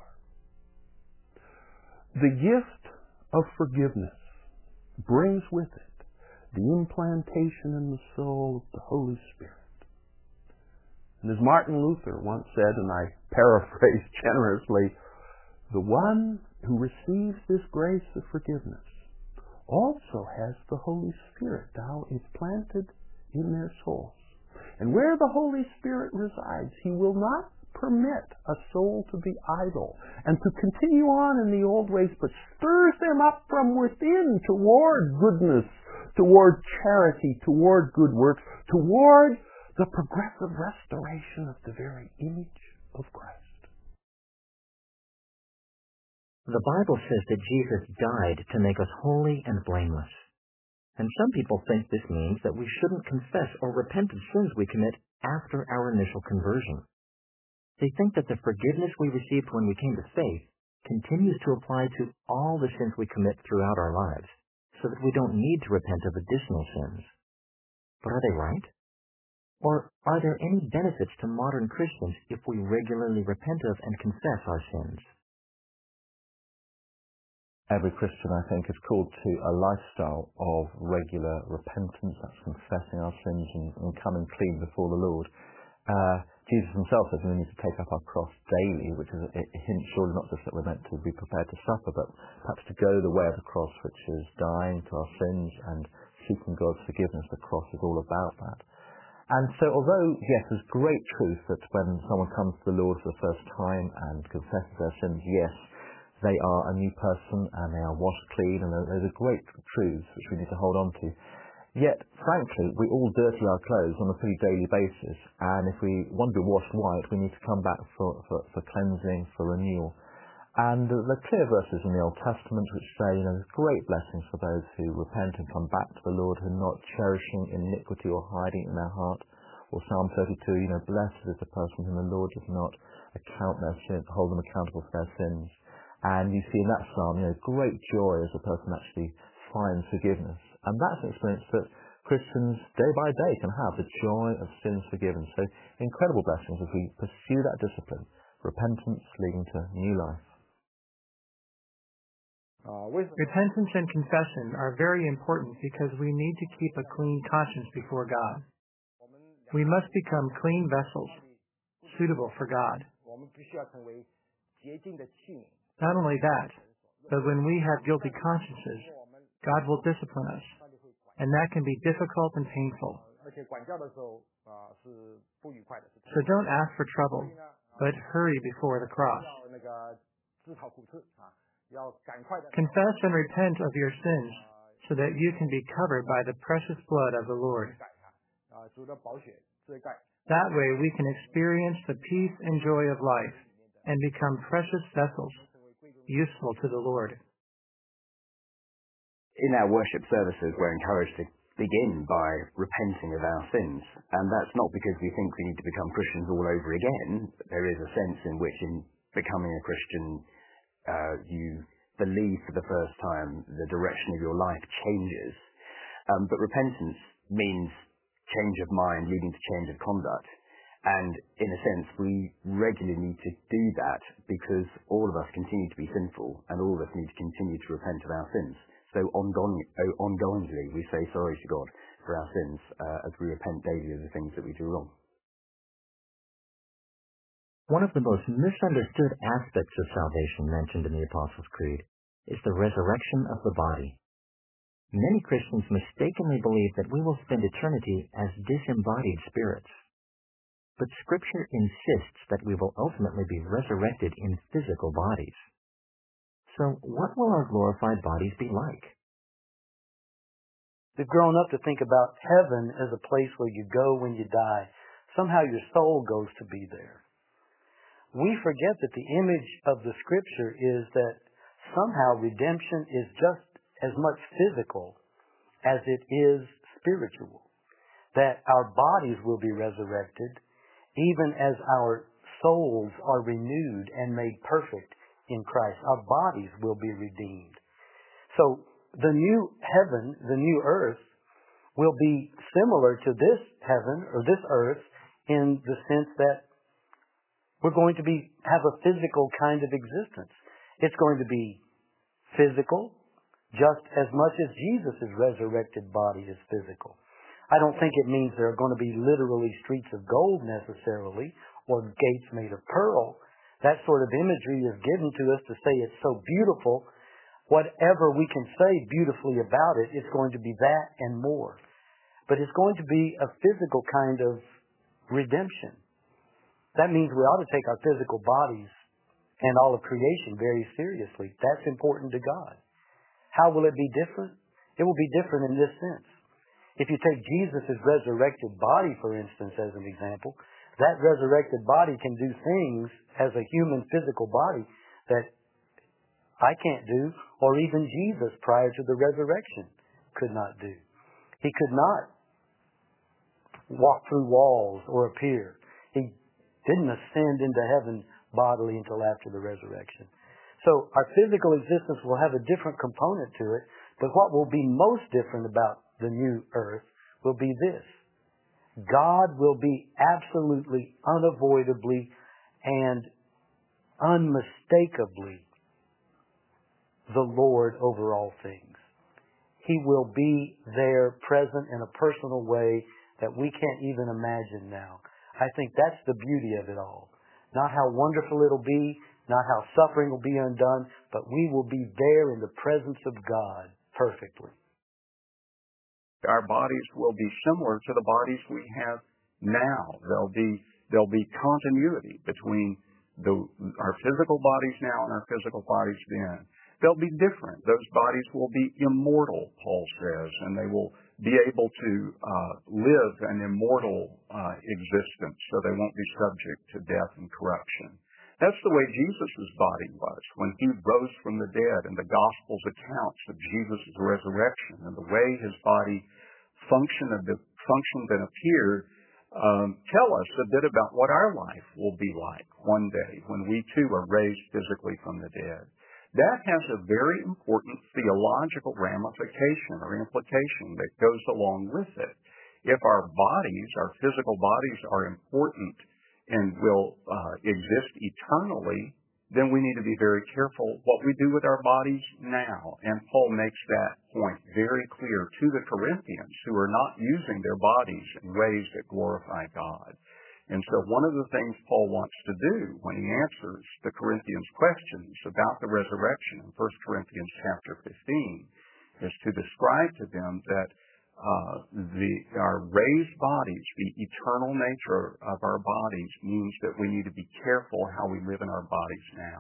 Speaker 10: The gift of forgiveness brings with it the implantation in the soul of the Holy Spirit. And as Martin Luther once said, and I paraphrase generously, the one who receives this grace of forgiveness also has the Holy Spirit now implanted in their souls. And where the Holy Spirit resides, He will not permit a soul to be idle and to continue on in the old ways, but stirs them up from within toward goodness, toward charity, toward good works, toward the progressive restoration of the very image of Christ.
Speaker 1: The Bible says that Jesus died to make us holy and blameless. And some people think this means that we shouldn't confess or repent of sins we commit after our initial conversion. They think that the forgiveness we received when we came to faith continues to apply to all the sins we commit throughout our lives, so that we don't need to repent of additional sins. But are they right? Or are there any benefits to modern Christians if we regularly repent of and confess our sins?
Speaker 7: Every Christian, I think, is called to a lifestyle of regular repentance. That's confessing our sins and coming clean before the Lord. Jesus himself says we need to take up our cross daily, which is a hint, surely not just that we're meant to be prepared to suffer, but perhaps to go the way of the cross, which is dying to our sins and seeking God's forgiveness. The cross is all about that. And so although, yes, there's great truth that when someone comes to the Lord for the first time and confesses their sins, yes, they are a new person and they are washed clean, and those are great truths which we need to hold on to. Yet, frankly, we all dirty our clothes on a pretty daily basis, and if we want to be washed white, we need to come back for cleansing, for renewal. And there are clear verses in the Old Testament which say, there's great blessings for those who repent and come back to the Lord, who are not cherishing iniquity or hiding in their heart. Or Psalm 32, blessed is the person whom the Lord does not hold them accountable for their sins. And you see in that psalm, great joy as a person actually finds forgiveness. And that's an experience that Christians day by day can have, the joy of sins forgiven. So incredible blessings as we pursue that discipline, repentance leading to new life.
Speaker 14: Repentance and confession are very important because we need to keep a clean conscience before God. We must become clean vessels, suitable for God. Not only that, but when we have guilty consciences, God will discipline us, and that can be difficult and painful. So don't ask for trouble, but hurry before the cross. Confess and repent of your sins so that you can be covered by the precious blood of the Lord. That way we can experience the peace and joy of life and become precious vessels, useful to the Lord.
Speaker 11: In our worship services, we're encouraged to begin by repenting of our sins. And that's not because we think we need to become Christians all over again. There is a sense in which in becoming a Christian, you believe for the first time the direction of your life changes. But repentance means change of mind leading to change of conduct. And in a sense, we regularly need to do that because all of us continue to be sinful and all of us need to continue to repent of our sins. So ongoingly, we say sorry to God for our sins as we repent daily of the things that we do wrong.
Speaker 1: One of the most misunderstood aspects of salvation mentioned in the Apostles' Creed is the resurrection of the body. Many Christians mistakenly believe that we will spend eternity as disembodied spirits. But Scripture insists that we will ultimately be resurrected in physical bodies. So what will our glorified bodies be like?
Speaker 3: We've grown up to think about heaven as a place where you go when you die. Somehow your soul goes to be there. We forget that the image of the Scripture is that somehow redemption is just as much physical as it is spiritual. That our bodies will be resurrected even as our souls are renewed and made perfect in Christ. Our bodies will be redeemed. So the new heaven, the new earth, will be similar to this heaven or this earth in the sense that we're going to have a physical kind of existence. It's going to be physical just as much as Jesus' resurrected body is physical. I don't think it means there are going to be literally streets of gold necessarily or gates made of pearl. That sort of imagery is given to us to say it's so beautiful. Whatever we can say beautifully about it, it's going to be that and more. But it's going to be a physical kind of redemption. That means we ought to take our physical bodies and all of creation very seriously. That's important to God. How will it be different? It will be different in this sense. If you take Jesus' resurrected body, for instance, as an example, that resurrected body can do things as a human physical body that I can't do, or even Jesus prior to the resurrection could not do. He could not walk through walls or appear. He didn't ascend into heaven bodily until after the resurrection. So our physical existence will have a different component to it, but what will be most different about the new earth will be this. God will be absolutely, unavoidably, and unmistakably the Lord over all things. He will be there present in a personal way that we can't even imagine now. I think that's the beauty of it all. Not how wonderful it'll be, not how suffering will be undone, but we will be there in the presence of God perfectly.
Speaker 10: Our bodies will be similar to the bodies we have now. There'll be continuity between our physical bodies now and our physical bodies then. They'll be different. Those bodies will be immortal, Paul says, and they will be able to live an immortal existence, so they won't be subject to death and corruption. That's the way Jesus' body was when he rose from the dead, and the Gospels accounts of Jesus' resurrection and the way his body functioned and appeared tell us a bit about what our life will be like one day when we too are raised physically from the dead. That has a very important theological ramification or implication that goes along with it. If our bodies, our physical bodies, are important and will exist eternally
Speaker 15: then we need to be very careful what we do with our bodies now. And Paul makes that point very clear to the Corinthians who are not using their bodies in ways that glorify God. And so one of the things Paul wants to do when he answers the Corinthians' questions about the resurrection in 1 Corinthians chapter 15 is to describe to them that our raised bodies, the eternal nature of our bodies, means that we need to be careful how we live in our bodies now.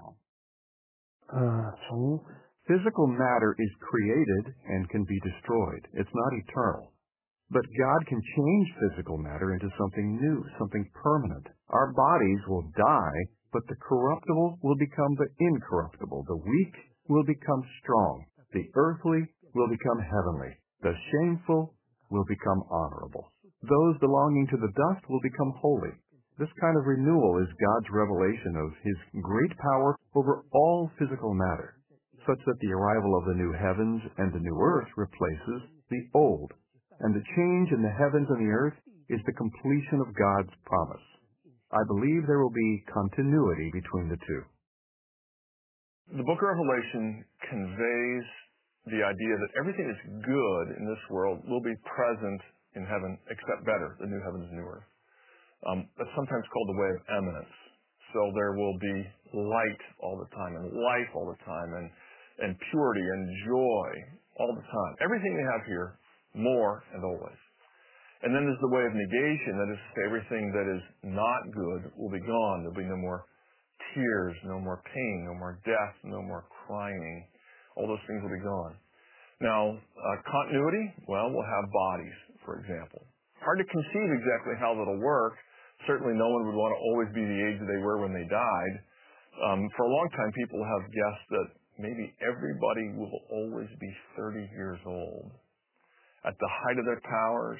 Speaker 16: Physical matter is created and can be destroyed. It's not eternal. But God can change physical matter into something new, something permanent. Our bodies will die, but the corruptible will become the incorruptible. The weak will become strong. The earthly will become heavenly. The shameful will become honorable. Those belonging to the dust will become holy. This kind of renewal is God's revelation of His great power over all physical matter, such that the arrival of the new heavens and the new earth replaces the old, and the change in the heavens and the earth is the completion of God's promise. I believe there will be continuity between the two.
Speaker 2: The book of Revelation conveys the idea that everything that's good in this world will be present in heaven, except better, the new heavens and new earth. That's sometimes called the way of eminence. So there will be light all the time, and life all the time, and purity and joy all the time. Everything we have here, more and always. And then there's the way of negation, that is to say everything that is not good will be gone. There'll be no more tears, no more pain, no more death, no more crying. All those things will be gone. Now, continuity, well, we'll have bodies, for example. Hard to conceive exactly how that'll work. Certainly no one would want to always be the age they were when they died. For a long time, people have guessed that maybe everybody will always be 30 years old. At the height of their powers,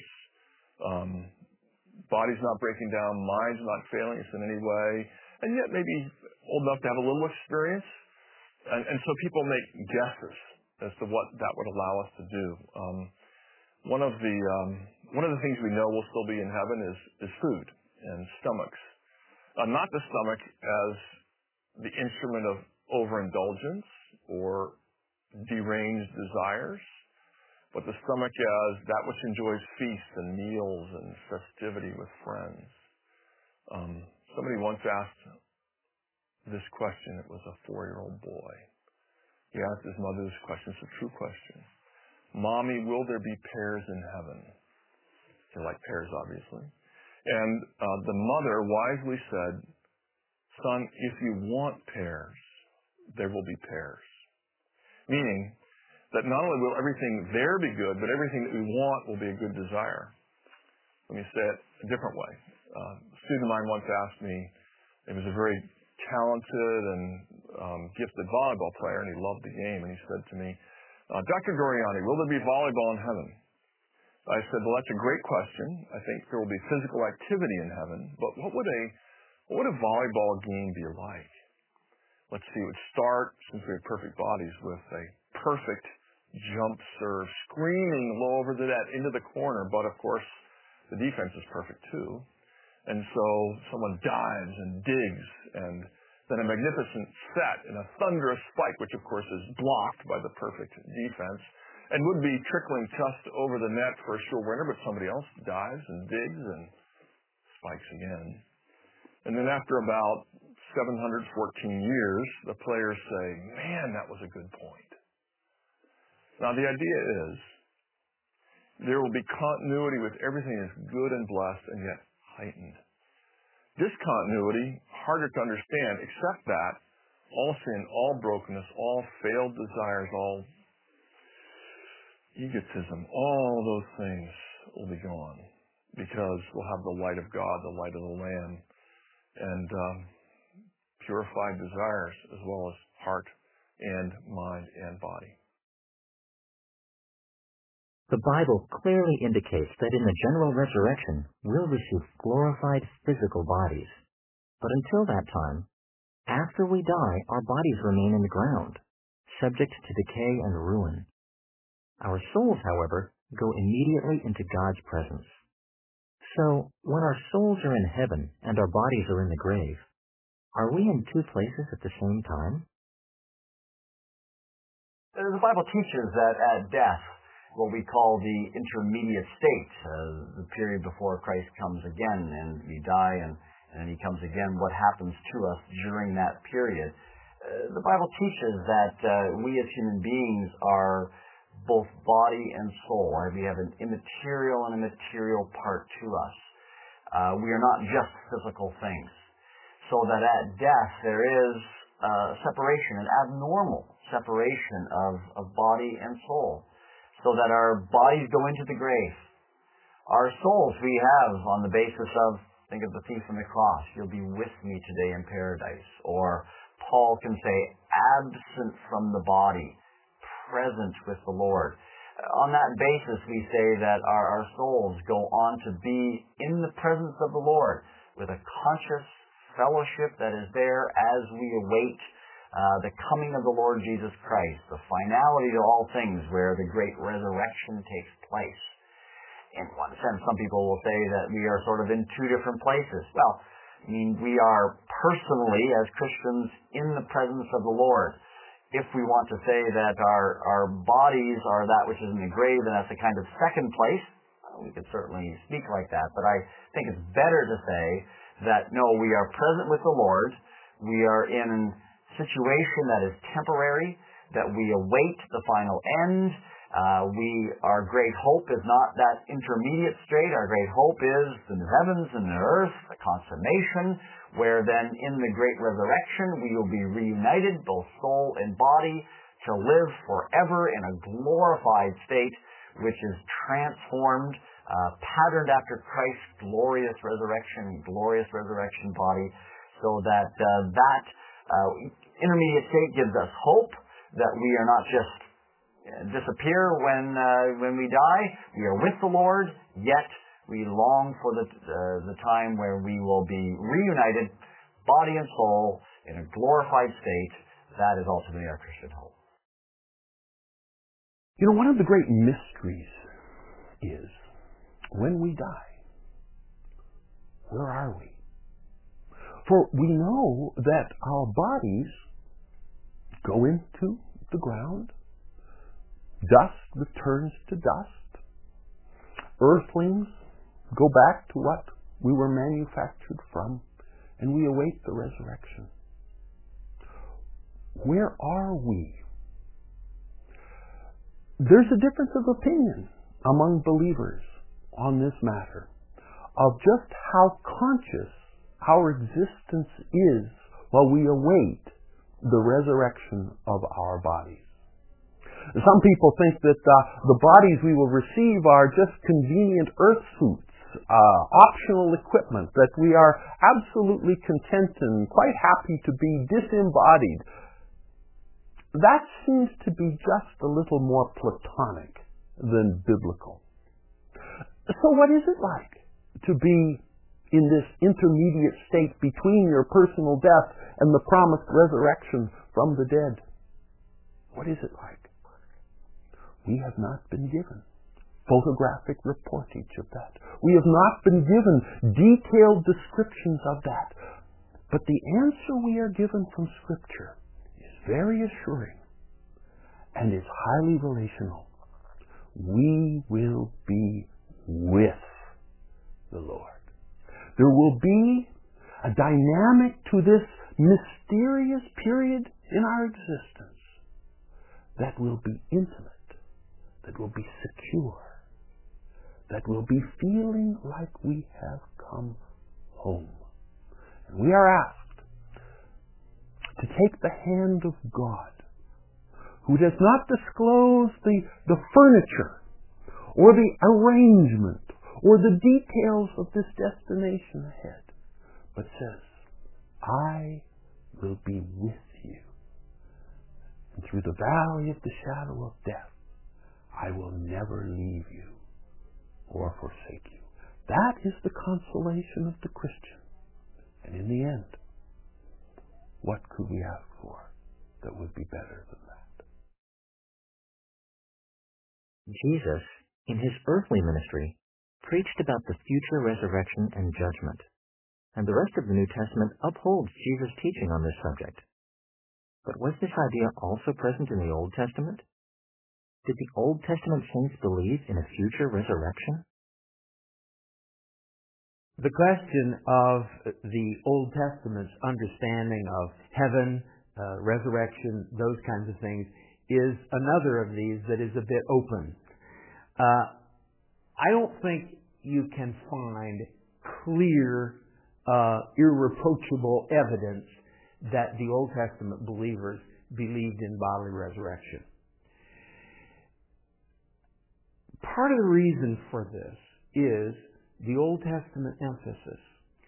Speaker 2: bodies not breaking down, minds not failing us in any way, and yet maybe old enough to have a little experience. And so people make guesses as to what that would allow us to do. One of the things we know will still be in heaven is food and stomachs. Not the stomach as the instrument of overindulgence or deranged desires, but the stomach as that which enjoys feasts and meals and festivity with friends. Somebody once asked this question. It was a 4-year-old boy. He asked his mother this question. It's a true question. Mommy, will there be pears in heaven? They like pears, obviously. And the mother wisely said, son, if you want pears, there will be pears. Meaning that not only will everything there be good, but everything that we want will be a good desire. Let me say it a different way. A student of mine once asked me, he was a very talented and gifted volleyball player, and he loved the game, and he said to me, Dr. Doriani, will there be volleyball in heaven? I said, well, that's a great question. I think there will be physical activity in heaven, but what would a volleyball game be like? Let's see, it would start, since we have perfect bodies, with a perfect jump serve, screaming low over the net into the corner, but of course the defense is perfect too. And so someone dives and digs, and then a magnificent set and a thunderous spike, which of course is blocked by the perfect defense, and would be trickling just over the net for a sure winner, but somebody else dives and digs and spikes again. And then after about 714 years, the players say, man, that was a good point. Now the idea is there will be continuity with everything that's good and blessed and yet heightened. This continuity, harder to understand, except that all sin, all brokenness, all failed desires, all egotism, all those things will be gone because we'll have the light of God, the light of the Lamb, and purified desires as well as heart and mind and body.
Speaker 1: The Bible clearly indicates that in the general resurrection, we'll receive glorified physical bodies. But until that time, after we die, our bodies remain in the ground, subject to decay and ruin. Our souls, however, go immediately into God's presence. So, when our souls are in heaven and our bodies are in the grave, Are we in two places at the same time?
Speaker 7: The Bible teaches that at death, what we call the intermediate state, the period before Christ comes again, and we die and then he comes again, what happens to us during that period? The Bible teaches that we as human beings are both body and soul. We have an immaterial and a material part to us. We are not just physical things. So that at death there is separation, an abnormal separation of body and soul. So that our bodies go into the grave. Our souls we have on the basis of, think of the thief on the cross, you'll be with me today in paradise. Or Paul can say, absent from the body, present with the Lord. On that basis, we say that our souls go on to be in the presence of the Lord with a conscious fellowship that is there as we await the coming of the Lord Jesus Christ, the finality to all things where the great resurrection takes place. In one sense, some people will say that we are sort of in two different places. Well, I mean, we are personally, as Christians, in the presence of the Lord. If we want to say that our bodies are that which is in the grave, then that's a kind of second place. We could certainly speak like that, but I think it's better to say that, no, we are present with the Lord. We are in a situation that is temporary, that we await the final end. Our great hope is not that intermediate state. Our great hope is the heavens and the earth, the consummation, where then in the great resurrection we will be reunited, both soul and body, to live forever in a glorified state, which is transformed, patterned after Christ's glorious resurrection body, so that intermediate state gives us hope that we are not just disappear when we die. We are with the Lord, yet we long for the time where we will be reunited, body and soul, in a glorified state. That is ultimately our Christian hope.
Speaker 10: You know, one of the great mysteries is when we die, where are we? For we know that our bodies go into the ground. Dust returns to dust. Earthlings go back to what we were manufactured from, and we await the resurrection. Where are we? There's a difference of opinion among believers on this matter of just how conscious our existence is while we await the resurrection of our bodies. Some people think that the bodies we will receive are just convenient earth suits, optional equipment, that we are absolutely content and quite happy to be disembodied. That seems to be just a little more platonic than biblical. So what is it like to be in this intermediate state between your personal death and the promised resurrection from the dead? What is it like? We have not been given photographic reportage of that. We have not been given detailed descriptions of that. But the answer we are given from Scripture is very assuring and is highly relational. We will be with the Lord. There will be a dynamic to this mysterious period in our existence that will be intimate, that will be secure, that will be feeling like we have come home. And we are asked to take the hand of God, who does not disclose the furniture or the arrangement or the details of this destination ahead, but says, I will be with you. And through the valley of the shadow of death, I will never leave you or forsake you. That is the consolation of the Christian. And in the end, what could we ask for that would be better than that?
Speaker 1: Jesus, in his earthly ministry, preached about the future resurrection and judgment. and the rest of the New Testament upholds Jesus' teaching on this subject. But was this idea also present in the Old Testament? Did the Old Testament saints believe in a future resurrection?
Speaker 12: The question of the Old Testament's understanding of heaven, resurrection, those kinds of things, is another of these that is a bit open. I don't think you can find clear, irreproachable evidence that the Old Testament believers believed in bodily resurrection. Part of the reason for this is the Old Testament emphasis.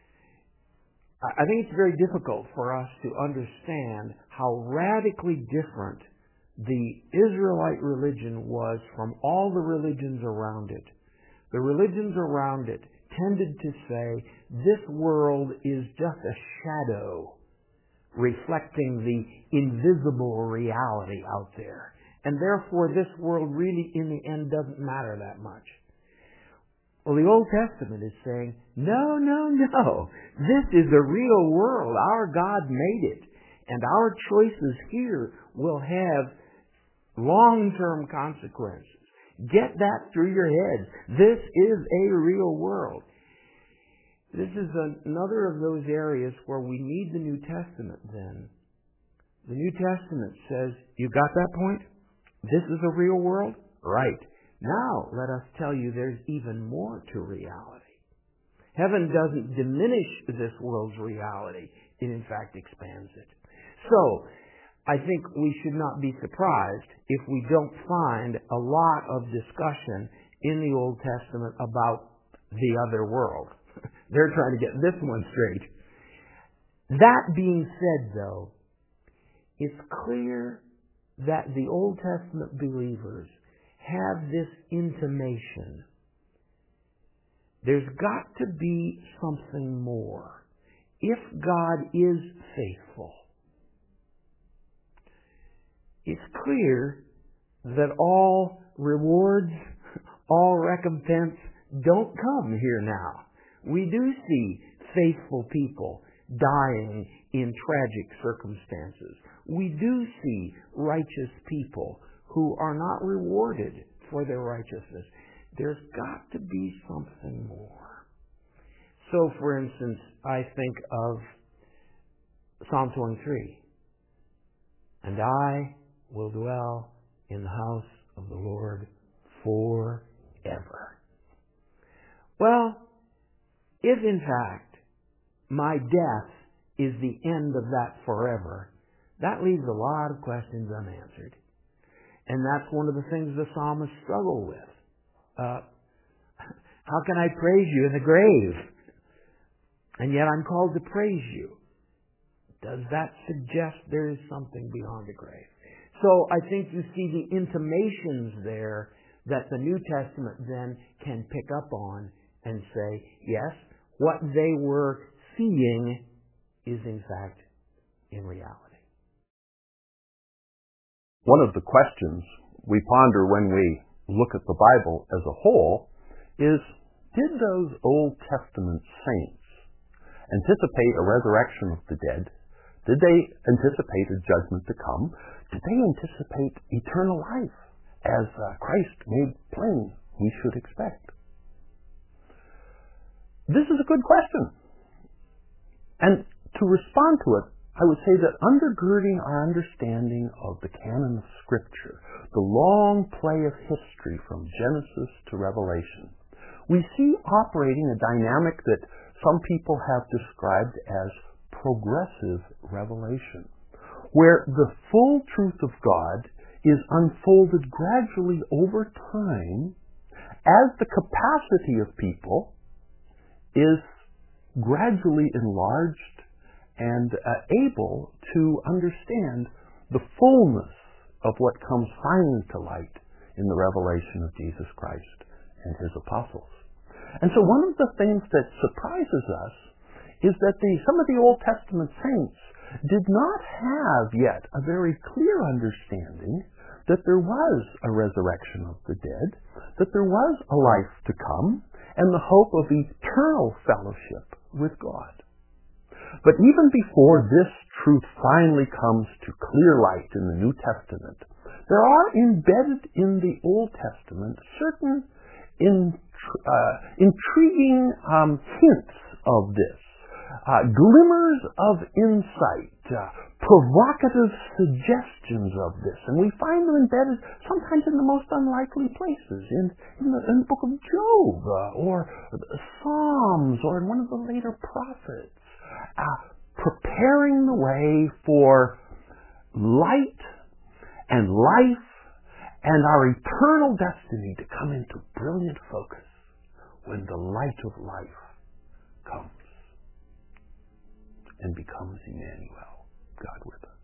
Speaker 12: I think it's very difficult for us to understand how radically different the Israelite religion was from all the religions around it. The religions around it tended to say this world is just a shadow reflecting the invisible reality out there. And therefore this world really in the end doesn't matter that much. Well, the Old Testament is saying, no. This is a real world. Our God made it. And our choices here will have long-term consequences. Get that through your heads. This is a real world. This is another of those areas where we need the New Testament then. The New Testament says, you got that point? This is a real world? Right. Now, let us tell you there's even more to reality. Heaven doesn't diminish this world's reality. It, in fact, expands it. So, I think we should not be surprised if we don't find a lot of discussion in the Old Testament about the other world. They're trying to get this one straight. That being said, though, it's clear that the Old Testament believers have this intimation. There's got to be something more. If God is faithful, it's clear that all rewards, all recompense don't come here now. We do see faithful people dying in tragic circumstances. We do see righteous people who are not rewarded for their righteousness. There's got to be something more. So, for instance, I think of Psalm 23. And I will dwell in the house of the Lord forever. Well, if in fact my death is the end of that forever, that leaves a lot of questions unanswered. And that's one of the things the psalmists struggle with. How can I praise you in the grave? And yet I'm called to praise you. Does that suggest there is something beyond the grave? So I think you see the intimations there that the New Testament then can pick up on and say, yes, what they were seeing is in fact in reality.
Speaker 10: One of the questions we ponder when we look at the Bible as a whole is, did those Old Testament saints anticipate a resurrection of the dead? Did they anticipate a judgment to come? Did they anticipate eternal life, as Christ made plain we should expect? This is a good question. And to respond to it, I would say that undergirding our understanding of the canon of Scripture, the long play of history from Genesis to Revelation, we see operating a dynamic that some people have described as progressive revelation, where the full truth of God is unfolded gradually over time as the capacity of people is gradually enlarged and able to understand the fullness of what comes finally to light in the revelation of Jesus Christ and His apostles. And so one of the things that surprises us is that some of the Old Testament saints did not have yet a very clear understanding that there was a resurrection of the dead, that there was a life to come, and the hope of eternal fellowship with God. But even before this truth finally comes to clear light in the New Testament, there are embedded in the Old Testament certain intriguing hints of this, glimmers of insight, provocative suggestions of this, and we find them embedded sometimes in the most unlikely places, in the book of Job, or the Psalms, or in one of the later prophets, preparing the way for light and life and our eternal destiny to come into brilliant focus when the light of life comes and becomes Emmanuel, God with us.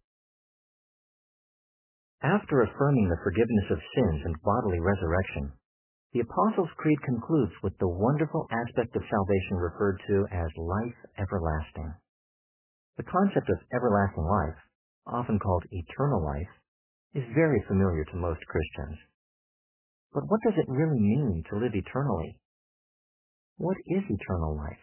Speaker 1: After affirming the forgiveness of sins and bodily resurrection, the Apostles' Creed concludes with the wonderful aspect of salvation referred to as life everlasting. The concept of everlasting life, often called eternal life, is very familiar to most Christians. But what does it really mean to live eternally? What is eternal life?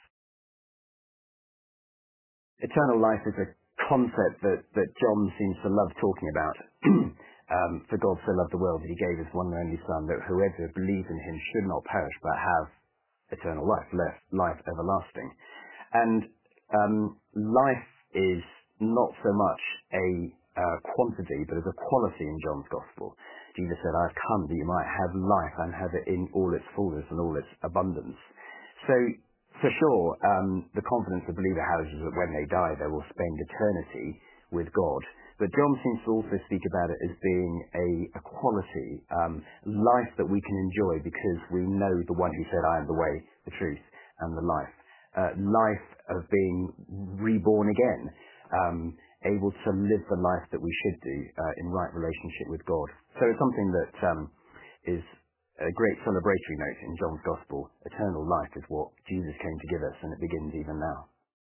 Speaker 11: Eternal life is a concept that John seems to love talking about. For God so loved the world that he gave his one and only Son, that whoever believes in him should not perish but have eternal life, life everlasting. And life is not so much a quantity, but as a quality in John's Gospel. Jesus said, "I've come that you might have life and have it in all its fullness and all its abundance." So, for sure, the confidence the believer has is that when they die, they will spend eternity with God. But John seems to also speak about it as being a quality, life that we can enjoy because we know the one who said, "I am the way, the truth, and the life." Life of being reborn again, able to live the life that we should do in right relationship with God. So it's something that is a great celebratory note in John's Gospel. Eternal life is what Jesus came to give us, and it begins even now.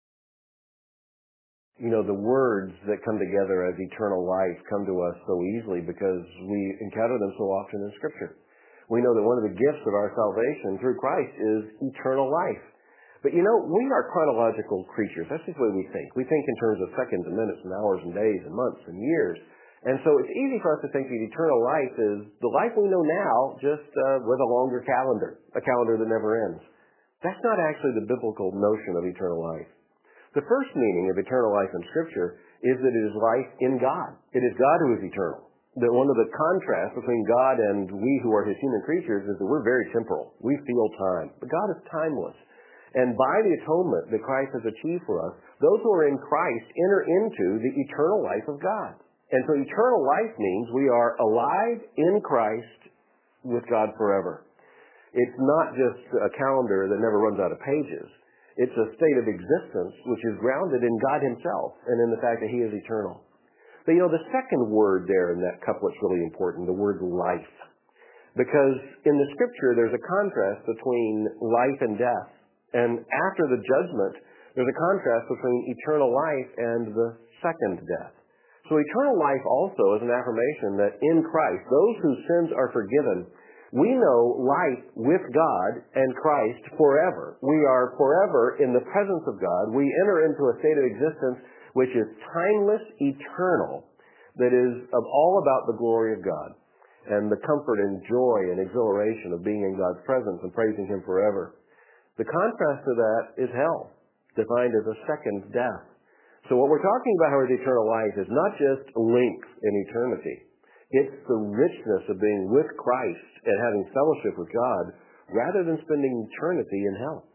Speaker 8: You know, the words that come together as eternal life come to us so easily because we encounter them so often in Scripture. We know that one of the gifts of our salvation through Christ is eternal life. But you know, we are chronological creatures. That's just the way we think. We think in terms of seconds and minutes and hours and days and months and years. And so it's easy for us to think that eternal life is the life we know now, just with a longer calendar, a calendar that never ends. That's not actually the biblical notion of eternal life. The first meaning of eternal life in Scripture is that it is life in God. It is God who is eternal. That one of the contrasts between God and we who are his human creatures is that we're very temporal. We feel time. But God is timeless. And by the atonement that Christ has achieved for us, those who are in Christ enter into the eternal life of God. And so eternal life means we are alive in Christ with God forever. It's not just a calendar that never runs out of pages. It's a state of existence which is grounded in God himself and in the fact that he is eternal. But you know, the second word there in that couplet's really important, the word life. Because in the Scripture there's a contrast between life and death. And after the judgment, there's a contrast between eternal life and the second death. So eternal life also is an affirmation that in Christ, those whose sins are forgiven, we know life with God and Christ forever. We are forever in the presence of God. We enter into a state of existence which is timeless, eternal, that is all about the glory of God and the comfort and joy and exhilaration of being in God's presence and praising him forever. The contrast to that is hell, defined as a second death. So what we're talking about here with eternal life is not just length in eternity. It's the richness of being with Christ and having fellowship with God rather than spending eternity in hell.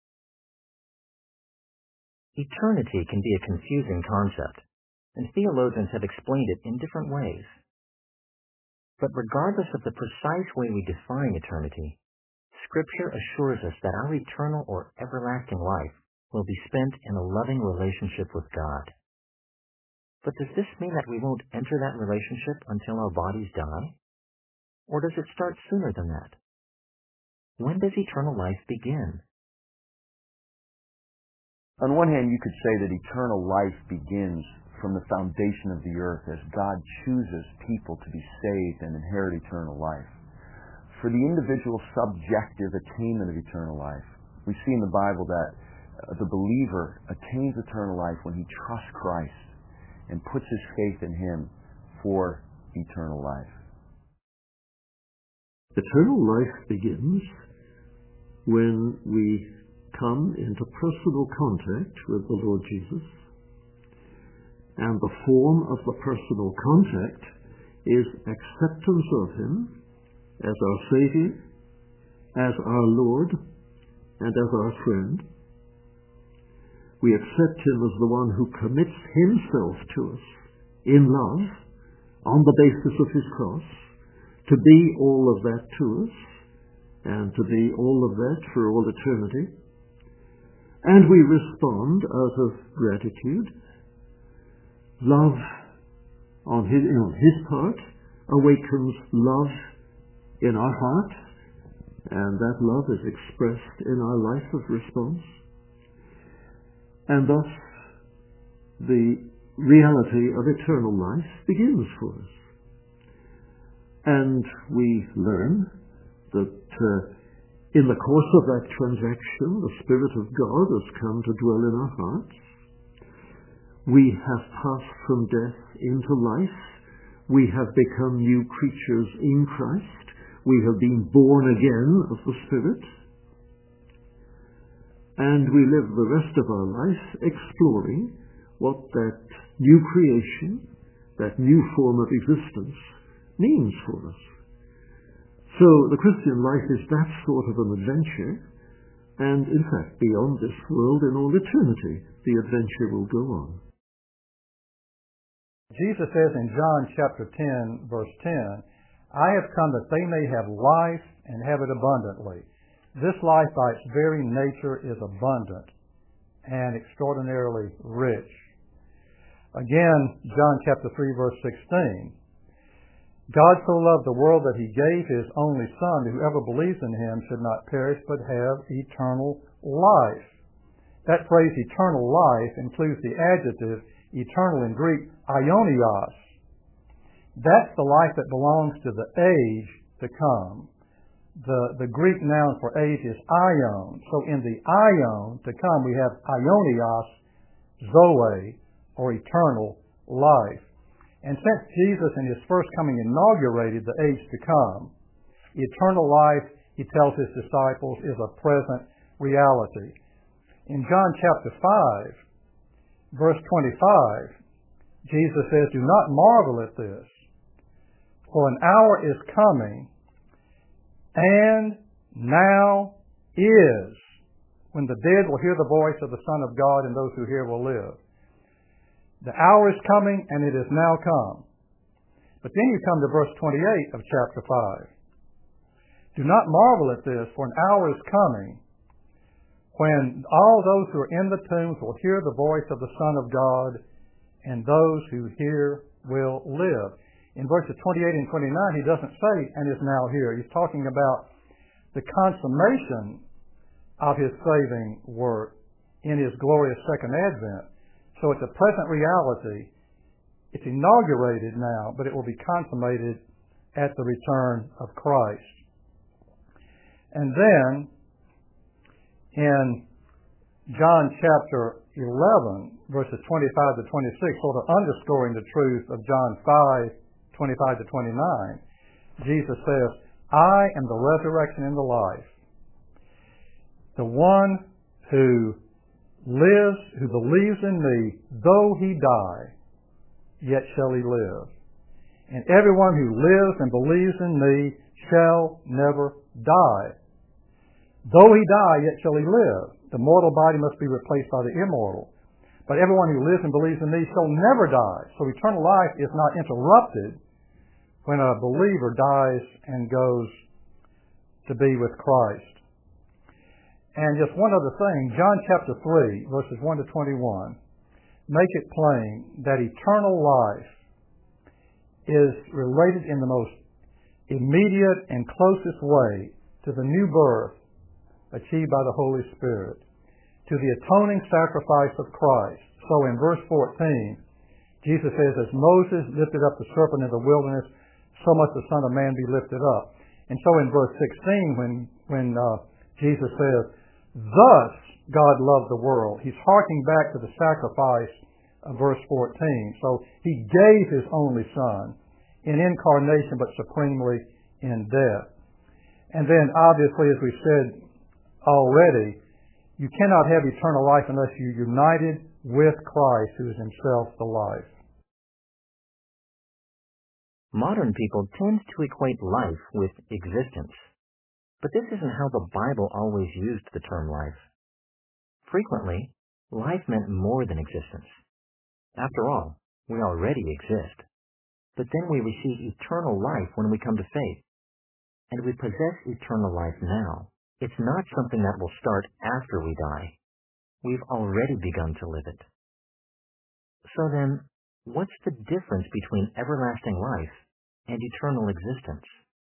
Speaker 1: Eternity can be a confusing concept, and theologians have explained it in different ways. But regardless of the precise way we define eternity, Scripture assures us that our eternal or everlasting life will be spent in a loving relationship with God. But does this mean that we won't enter that relationship until our bodies die? Or does it start sooner than that? When does eternal life begin?
Speaker 7: On one hand, you could say that eternal life begins from the foundation of the earth as God chooses people to be saved and inherit eternal life. For the individual subjective attainment of eternal life, we see in the Bible that the believer attains eternal life when he trusts Christ and puts his faith in Him for eternal life.
Speaker 17: Eternal life begins when we come into personal contact with the Lord Jesus, and the form of the personal contact is acceptance of Him as our Savior, as our Lord, and as our friend. We accept Him as the one who commits Himself to us in love on the basis of His cross, to be all of that to us, and to be all of that for all eternity. And we respond out of gratitude. Love on His part awakens love in our heart, and that love is expressed in our life of response. And thus, the reality of eternal life begins for us. And we learn that in the course of that transaction, the Spirit of God has come to dwell in our hearts. We have passed from death into life. We have become new creatures in Christ. We have been born again of the Spirit. And we live the rest of our life exploring what that new creation, that new form of existence, means for us. So the Christian life is that sort of an adventure, and in fact, beyond this world, in all eternity, the adventure will go on.
Speaker 18: Jesus says in John chapter 10, verse 10, I have come that they may have life and have it abundantly. This life by its very nature is abundant and extraordinarily rich. Again, John chapter 3, verse 16. God so loved the world that He gave His only Son, that whoever believes in Him should not perish but have eternal life. That phrase, eternal life, includes the adjective eternal in Greek, aionios. That's the life that belongs to the age to come. The Greek noun for age is aion. So in the aion to come, we have aionios, zoe, or eternal life. And since Jesus in His first coming inaugurated the age to come, eternal life, He tells His disciples, is a present reality. In John chapter 5, verse 25, Jesus says, do not marvel at this, for an hour is coming, and now is, when the dead will hear the voice of the Son of God, and those who hear will live. The hour is coming, and it is now come. But then you come to verse 28 of chapter 5. Do not marvel at this, for an hour is coming, when all those who are in the tombs will hear the voice of the Son of God, and those who hear will live. In verses 28 and 29, He doesn't say, and is now here. He's talking about the consummation of His saving work in His glorious second advent. So it's a present reality. It's inaugurated now, but it will be consummated at the return of Christ. And then, in John chapter 11, verses 25 to 26, sort of underscoring the truth of John 5, 25 to 29, Jesus says, I am the resurrection and the life. The one who lives, who believes in me, though he die, yet shall he live. And everyone who lives and believes in me shall never die. Though he die, yet shall he live. The mortal body must be replaced by the immortal. But everyone who lives and believes in me shall never die. So eternal life is not interrupted when a believer dies and goes to be with Christ. And just one other thing, John chapter 3, verses 1 to 21, make it plain that eternal life is related in the most immediate and closest way to the new birth achieved by the Holy Spirit, to the atoning sacrifice of Christ. So in verse 14, Jesus says, as Moses lifted up the serpent in the wilderness, so must the Son of Man be lifted up. And so in verse 16, when Jesus says, thus God loved the world. He's harking back to the sacrifice of verse 14. So he gave his only Son in incarnation, but supremely in death. And then, obviously, as we said already, you cannot have eternal life unless you're united with Christ, who is himself the life.
Speaker 1: Modern people tend to equate life with existence. But this isn't how the Bible always used the term life. Frequently, life meant more than existence. After all, we already exist. But then we receive eternal life when we come to faith. And we possess eternal life now. It's not something that will start after we die. We've already begun to live it. So then, what's the difference between everlasting life and eternal existence?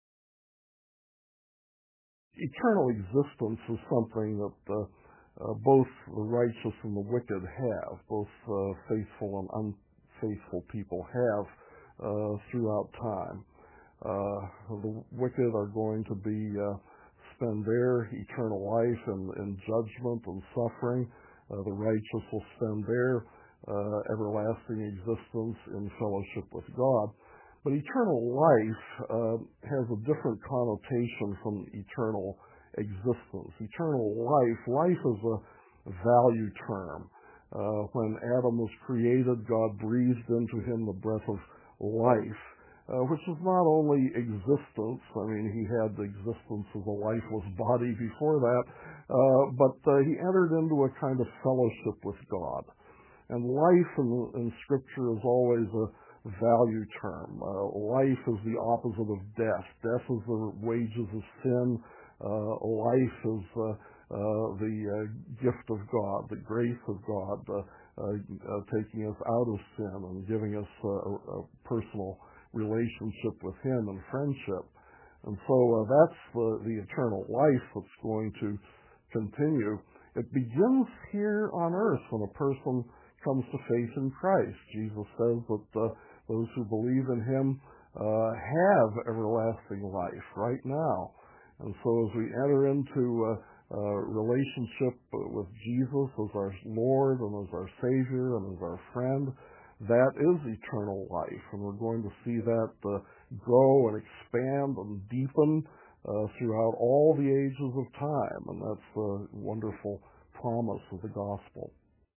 Speaker 19: Eternal existence is something that both the righteous and the wicked have, both faithful and unfaithful people have throughout time. The wicked are going to spend their eternal life in judgment and suffering. The righteous will spend their everlasting existence in fellowship with God. But eternal life has a different connotation from eternal existence. Eternal life is a value term. When Adam was created, God breathed into him the breath of life, which is not only existence. I mean, he had the existence of a lifeless body before that, but he entered into a kind of fellowship with God. And life in Scripture is always a value term. Life is the opposite of death. Death is the wages of sin. Life is the gift of God, the grace of God, taking us out of sin and giving us a personal relationship with Him and friendship. And so that's the eternal life that's going to continue. It begins here on earth when a person comes to faith in Christ. Jesus says that those who believe in Him have everlasting life right now. And so as we enter into a relationship with Jesus as our Lord and as our Savior and as our friend, that is eternal life. And we're going to see that grow and expand and deepen throughout all the ages of time. And that's the wonderful promise of the gospel.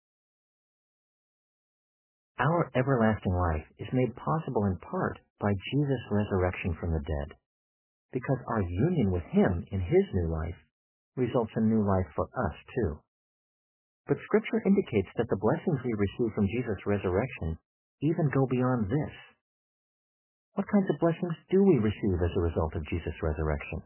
Speaker 1: Our everlasting life is made possible in part by Jesus' resurrection from the dead, because our union with Him in His new life results in new life for us too. But Scripture indicates that the blessings we receive from Jesus' resurrection even go beyond this. What kinds of blessings do we receive as a result of Jesus' resurrection?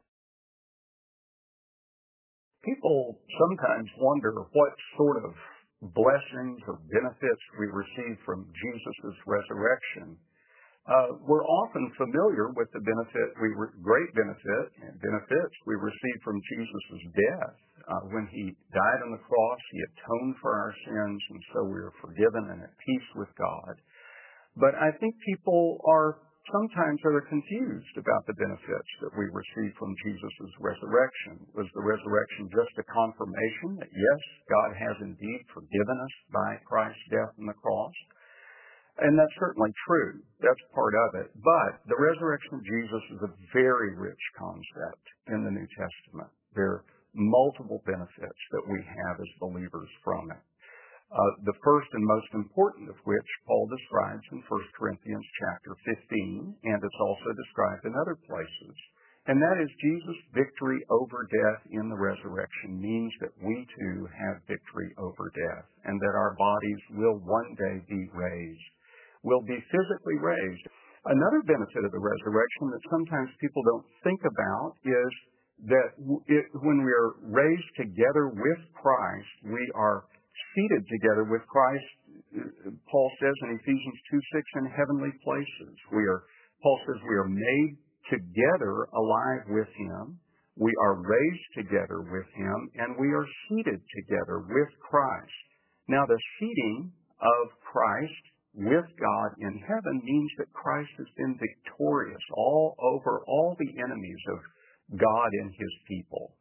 Speaker 15: People sometimes wonder what sort of blessings or benefits we receive from Jesus' resurrection. We're often familiar with the great benefits we receive from Jesus' death. When He died on the cross, He atoned for our sins, and so we are forgiven and at peace with God. But I think people are sometimes confused about the benefits that we receive from Jesus' resurrection. Was the resurrection just a confirmation that, yes, God has indeed forgiven us by Christ's death on the cross? And that's certainly true. That's part of it. But the resurrection of Jesus is a very rich concept in the New Testament. There are multiple benefits that we have as believers from it. The first and most important of which Paul describes in 1 Corinthians chapter 15, and it's also described in other places. And that is Jesus' victory over death in the resurrection means that we too have victory over death, and that our bodies will one day be raised, will be physically raised. Another benefit of the resurrection that sometimes people don't think about is that when we are raised together with Christ, we are seated together with Christ, Paul says in Ephesians 2:6, in heavenly places. Paul says we are made together alive with Him, we are raised together with Him, and we are seated together with Christ. Now, the seating of Christ with God in heaven means that Christ has been victorious all over all the enemies of God and His people.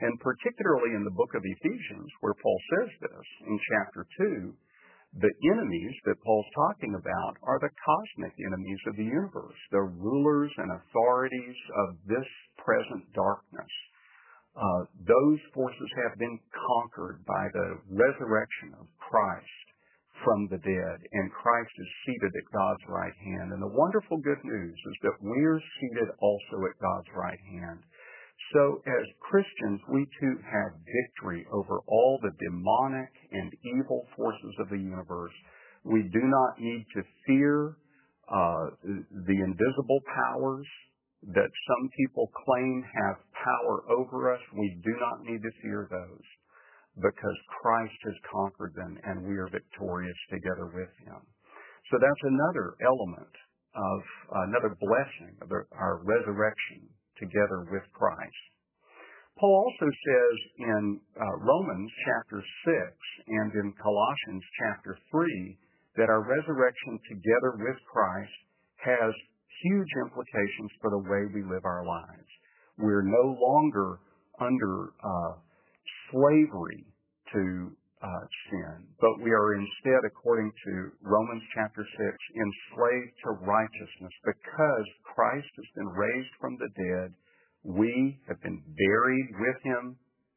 Speaker 15: And particularly in the book of Ephesians, where Paul says this, in chapter 2, the enemies that Paul's talking about are the cosmic enemies of the universe, the rulers and authorities of this present darkness. Those forces have been conquered by the resurrection of Christ from the dead, and Christ is seated at God's right hand. And the wonderful good news is that we're seated also at God's right hand. So as Christians, we too have victory over all the demonic and evil forces of the universe. We do not need to fear the invisible powers that some people claim have power over us. We do not need to fear those because Christ has conquered them and we are victorious together with him. So that's another element of another blessing of our resurrection together with Christ. Paul also says in Romans chapter 6 and in Colossians chapter 3 that our resurrection together with Christ has huge implications for the way we live our lives. We're no longer under slavery to sin, but we are instead, according to Romans chapter 6, enslaved to righteousness. Because Christ has been raised from the dead, we have been buried with him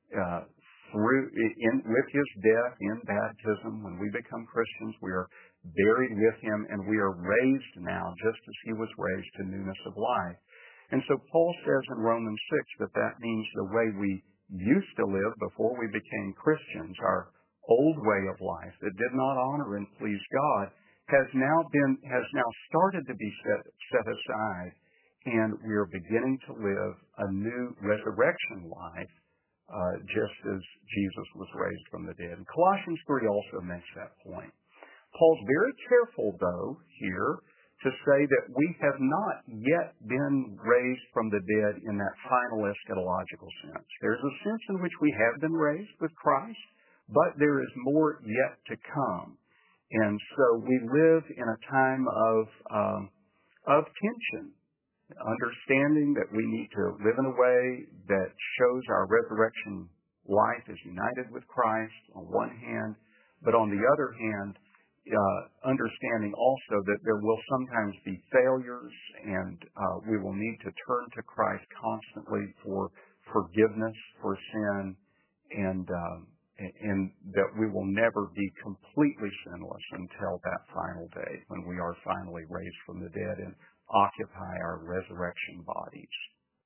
Speaker 15: with his death in baptism. When we become Christians, we are buried with him, and we are raised now just as he was raised to newness of life. And so Paul says in Romans 6 that means the way we used to live before we became Christians, our old way of life that did not honor and please God, has now started to be set aside, and we are beginning to live a new resurrection life, just as Jesus was raised from the dead. And Colossians 3 also makes that point. Paul's very careful, though, here to say that we have not yet been raised from the dead in that final eschatological sense. There's a sense in which we have been raised with Christ, but there is more yet to come. And so we live in a time of tension, understanding that we need to live in a way that shows our resurrection life is united with Christ on one hand, but on the other hand, understanding also that there will sometimes be failures, and we will need to turn to Christ constantly for forgiveness for sin, and that we will never be completely sinless until that final day when we are finally raised from the dead and occupy our resurrection bodies.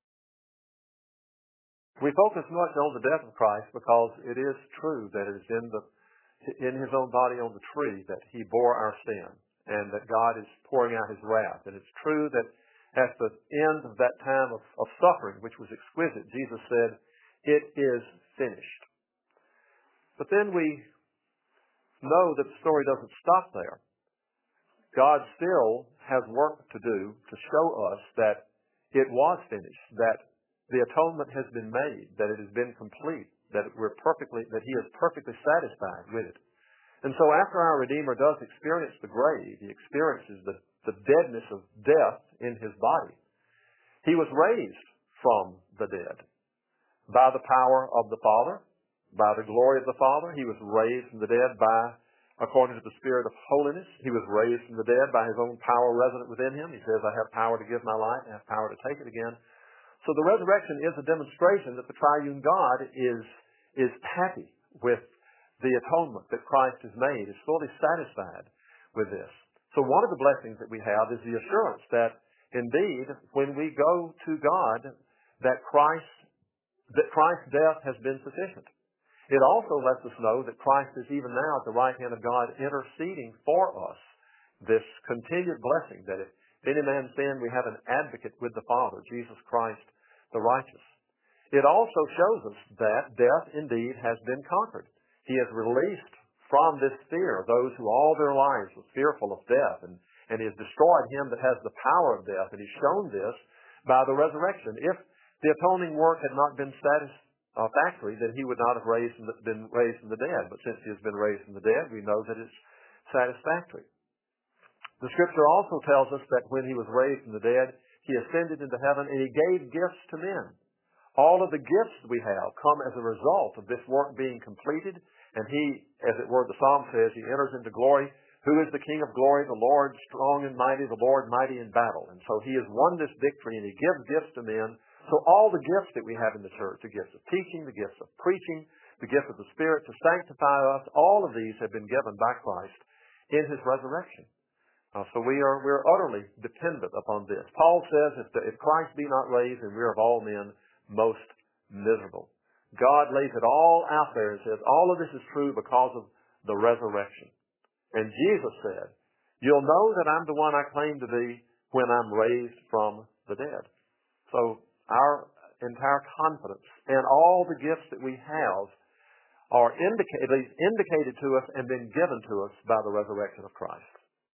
Speaker 2: We focus much on the death of Christ because it is true that it is in his own body on the tree that he bore our sin and that God is pouring out his wrath. And it's true that at the end of that time of suffering, which was exquisite, Jesus said, "It is finished." But then we know that the story doesn't stop there. God still has work to do to show us that it was finished, that the atonement has been made, that it has been complete, that he is perfectly satisfied with it. And so after our Redeemer does experience the grave, he experiences the deadness of death in his body, he was raised from the dead by the power of the Father, by the glory of the Father. He was raised from the dead according to the Spirit of holiness. He was raised from the dead by his own power resident within him. He says, "I have power to give my life, and I have power to take it again." So the resurrection is a demonstration that the triune God is happy with the atonement that Christ has made, is fully satisfied with this. So one of the blessings that we have is the assurance that indeed, when we go to God, that Christ's death has been sufficient. It also lets us know that Christ is even now at the right hand of God interceding for us. This continued blessing that if any man sin, we have an advocate with the Father, Jesus Christ the righteous. It also shows us that death indeed has been conquered. He has released from this fear those who all their lives were fearful of death, and he has destroyed him that has the power of death, and he's shown this by the resurrection. If the atoning work had not been satisfactory, then he would not have been raised from the dead. But since he has been raised from the dead, we know that it's satisfactory. The Scripture also tells us that when he was raised from the dead, he ascended into heaven and he gave gifts to men. All of the gifts we have come as a result of this work being completed, and he, as it were, the psalm says, he enters into glory. Who is the King of glory? The Lord strong and mighty, the Lord mighty in battle. And so he has won this victory, and he gives gifts to men. So all the gifts that we have in the church, the gifts of teaching, the gifts of preaching, the gift of the Spirit to sanctify us, all of these have been given by Christ in his resurrection. So we're utterly dependent upon this. Paul says, if Christ be not raised, then we are of all men most miserable. God lays it all out there and says, all of this is true because of the resurrection. And Jesus said, you'll know that I'm the one I claim to be when I'm raised from the dead. So our entire confidence and all the gifts that we have are indicated to us and then given to us by the resurrection of Christ.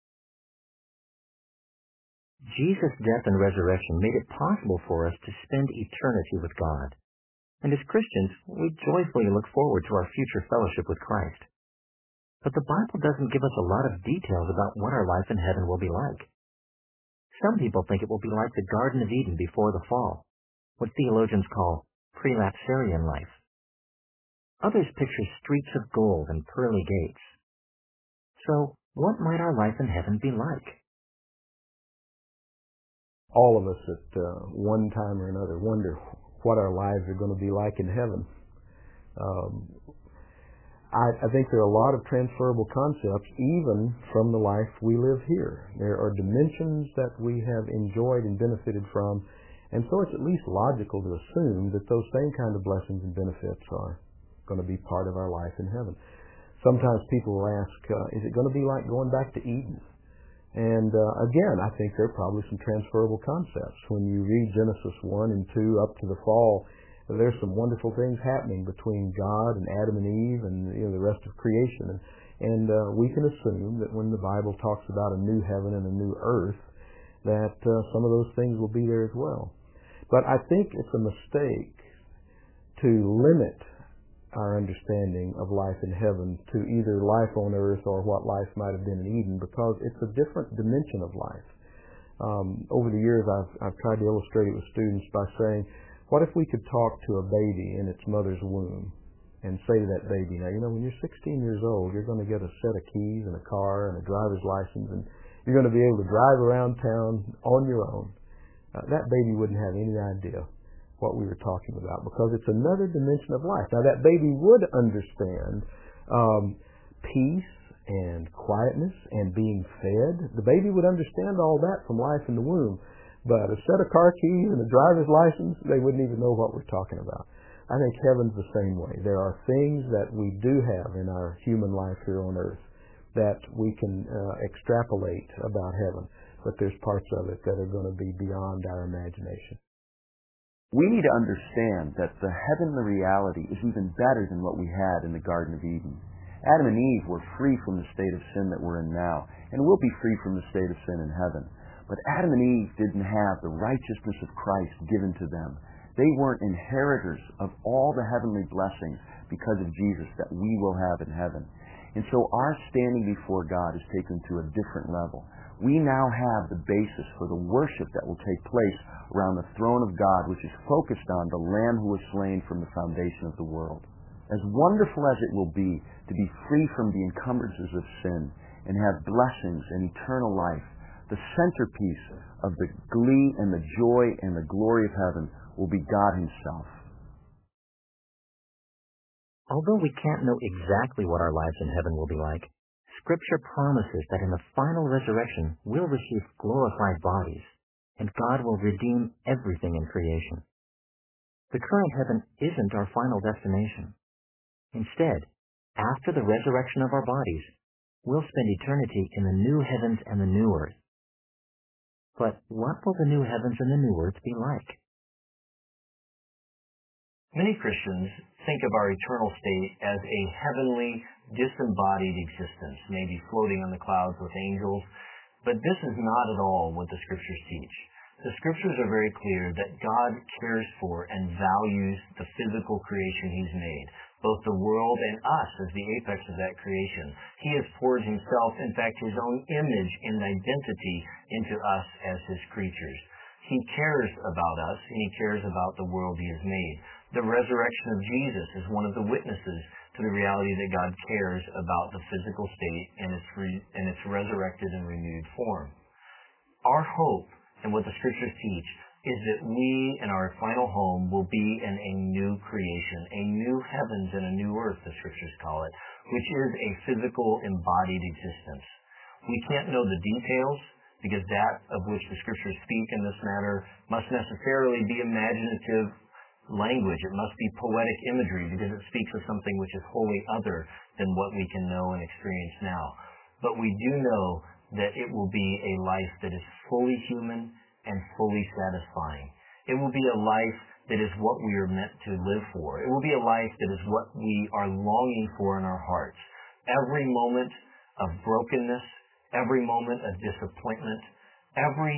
Speaker 1: Jesus' death and resurrection made it possible for us to spend eternity with God. And as Christians, we joyfully look forward to our future fellowship with Christ. But the Bible doesn't give us a lot of details about what our life in heaven will be like. Some people think it will be like the Garden of Eden before the fall, what theologians call prelapsarian life. Others picture streets of gold and pearly gates. So, what might our life in heaven be like?
Speaker 6: All of us at one time or another wonder what our lives are going to be like in heaven. I think there are a lot of transferable concepts even from the life we live here. There are dimensions that we have enjoyed and benefited from, and so it's at least logical to assume that those same kind of blessings and benefits are going to be part of our life in heaven. Sometimes people will ask, is it going to be like going back to Eden? And again, I think there are probably some transferable concepts. When you read Genesis 1 and 2 up to the fall, there's some wonderful things happening between God and Adam and Eve and the rest of creation. And we can assume that when the Bible talks about a new heaven and a new earth, that some of those things will be there as well. But I think it's a mistake to limit our understanding of life in heaven to either life on earth or what life might have been in Eden, because it's a different dimension of life. Over the years, I've tried to illustrate it with students by saying, what if we could talk to a baby in its mother's womb and say to that baby, now, when you're 16 years old, you're going to get a set of keys and a car and a driver's license, and you're going to be able to drive around town on your own. That baby wouldn't have any idea what we were talking about, because it's another dimension of life. Now, that baby would understand peace and quietness and being fed. The baby would understand all that from life in the womb. But a set of car keys and a driver's license, they wouldn't even know what we're talking about. I think heaven's the same way. There are things that we do have in our human life here on earth that we can extrapolate about heaven, but there's parts of it that are going to be beyond our imagination.
Speaker 7: We need to understand that the heavenly reality is even better than what we had in the Garden of Eden. Adam and Eve were free from the state of sin that we're in now, and will be free from the state of sin in heaven. But Adam and Eve didn't have the righteousness of Christ given to them. They weren't inheritors of all the heavenly blessings because of Jesus that we will have in heaven. And so our standing before God is taken to a different level. We now have the basis for the worship that will take place around the throne of God, which is focused on the Lamb who was slain from the foundation of the world. As wonderful as it will be to be free from the encumbrances of sin and have blessings and eternal life, the centerpiece of the glee and the joy and the glory of heaven will be God Himself.
Speaker 1: Although we can't know exactly what our lives in heaven will be like, Scripture promises that in the final resurrection we'll receive glorified bodies, and God will redeem everything in creation. The current heaven isn't our final destination. Instead, after the resurrection of our bodies, we'll spend eternity in the new heavens and the new earth. But what will the new heavens and the new earth be like?
Speaker 8: Many Christians think of our eternal state as a heavenly, disembodied existence, maybe floating on the clouds with angels, but this is not at all what the Scriptures teach. The Scriptures are very clear that God cares for and values the physical creation He's made, both the world and us as the apex of that creation. He has poured Himself, in fact His own image and identity, into us as His creatures.
Speaker 1: He cares about us, and He cares about the world He has made. The resurrection of Jesus is one of the witnesses to the reality that God cares about the physical state and its resurrected and renewed form. Our hope, and what the Scriptures teach, is that we in our final home will be in a new creation, a new heavens and a new earth, the Scriptures call it, which is a physical embodied existence. We can't know the details, because that of which the Scriptures speak in this matter must necessarily be imaginative language. It must be poetic imagery, because it speaks of something which is wholly other than what we can know and experience now. But we do know that it will be a life that is fully human and fully satisfying. It will be a life that is what we are meant to live for. It will be a life that is what we are longing for in our hearts. Every moment of brokenness, every moment of disappointment, every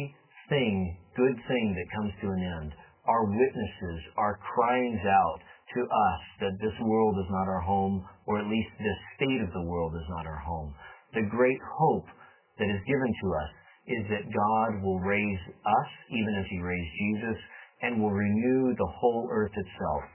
Speaker 1: good thing that comes to an end, our witnesses are crying out to us that this world is not our home, or at least this state of the world is not our home. The great hope that is given to us is that God will raise us, even as He raised Jesus, and will renew the whole earth itself.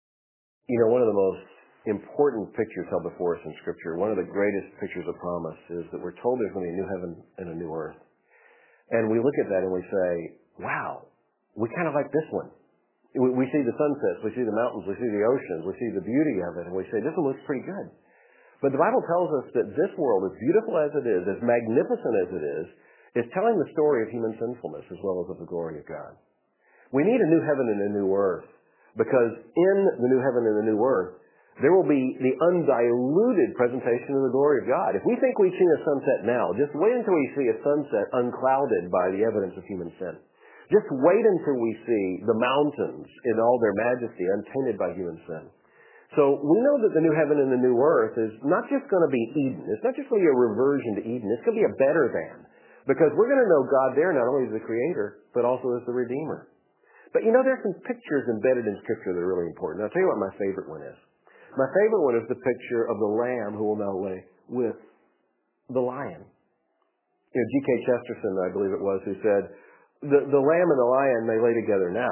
Speaker 8: You know, one of the most important pictures held before us in Scripture, one of the greatest pictures of promise, is that we're told there's going to be a new heaven and a new earth. And we look at that and we say, wow, we kind of like this one. We see the sunsets, we see the mountains, we see the oceans, we see the beauty of it, and we say, this one looks pretty good. But the Bible tells us that this world, as beautiful as it is, as magnificent as it is telling the story of human sinfulness as well as of the glory of God. We need a new heaven and a new earth, because in the new heaven and the new earth, there will be the undiluted presentation of the glory of God. If we think we've seen a sunset now, just wait until we see a sunset unclouded by the evidence of human sin. Just wait until we see the mountains in all their majesty untainted by human sin. So we know that the new heaven and the new earth is not just going to be Eden. It's not just going to be a reversion to Eden. It's going to be a better than. Because we're going to know God there not only as the Creator, but also as the Redeemer. But you know, there's some pictures embedded in Scripture that are really important. I'll tell you what my favorite one is. My favorite one is the picture of the lamb who will now lay with the lion. You know, G.K. Chesterton, I believe it was, who said, the lamb and the lion may lay together now,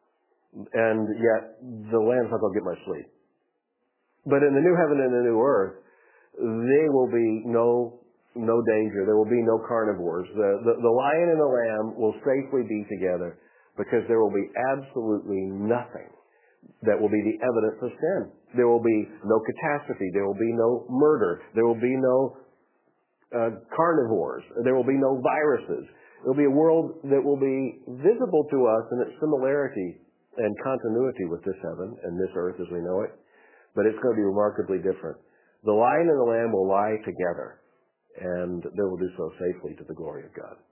Speaker 8: and yet the lamb's not going to get much sleep. But in the new heaven and the new earth, there will be no danger. There will be no carnivores. The lion and the lamb will safely be together, because there will be absolutely nothing that will be the evidence of sin. There will be no catastrophe. There will be no murder. There will be no carnivores. There will be no viruses. It will be a world that will be visible to us in its similarity and continuity with this heaven and this earth as we know it, but it's going to be remarkably different. The lion and the lamb will lie together, and they will do so safely to the glory of God.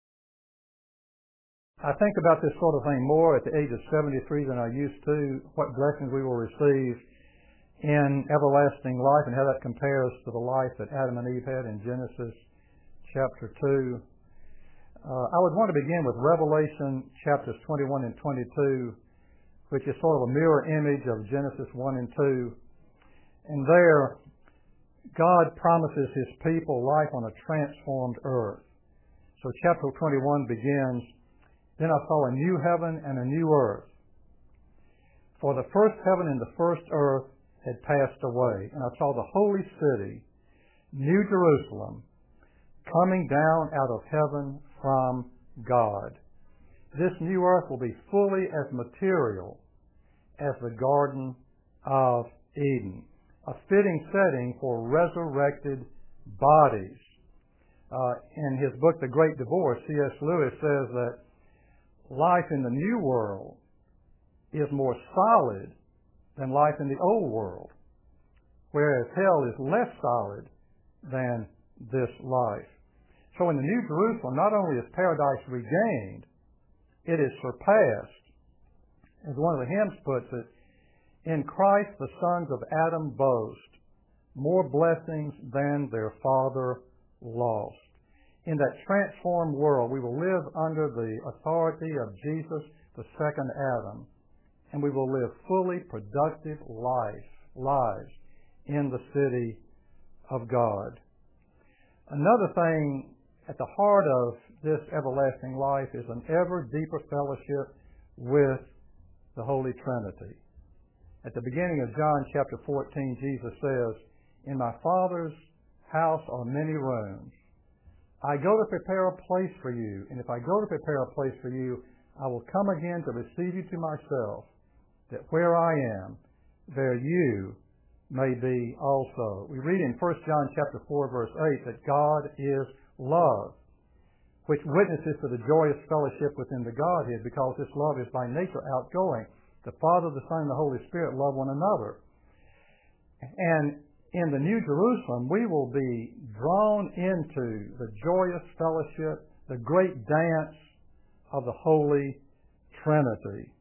Speaker 18: I think about this sort of thing more at the age of 73 than I used to, what blessings we will receive in everlasting life and how that compares to the life that Adam and Eve had in Genesis chapter 2. I would want to begin with Revelation chapters 21 and 22, which is sort of a mirror image of Genesis 1 and 2. And there, God promises His people life on a transformed earth. So chapter 21 begins, "Then I saw a new heaven and a new earth. For the first heaven and the first earth had passed away, and I saw the holy city, New Jerusalem, coming down out of heaven from God. This new earth will be fully as material as the Garden of Eden, a fitting setting for resurrected bodies." In his book, The Great Divorce, C.S. Lewis says that life in the new world is more solid than life in the old world, whereas hell is less solid than this life. So in the New Jerusalem, not only is paradise regained, it is surpassed. As one of the hymns puts it, "In Christ the sons of Adam boast more blessings than their father lost." In that transformed world, we will live under the authority of Jesus, the second Adam, and we will live fully productive lives in the city of God. Another thing at the heart of this everlasting life is an ever deeper fellowship with the Holy Trinity. At the beginning of John chapter 14, Jesus says, "In my Father's house are many rooms. I go to prepare a place for you, and if I go to prepare a place for you, I will come again to receive you to myself, that where I am, there you may be also." We read in 1 John chapter 4, verse 8, that God is love, which witnesses to the joyous fellowship within the Godhead, because this love is by nature outgoing. The Father, the Son, and the Holy Spirit love one another. And in the New Jerusalem, we will be drawn into the joyous fellowship, the great dance of the Holy Trinity.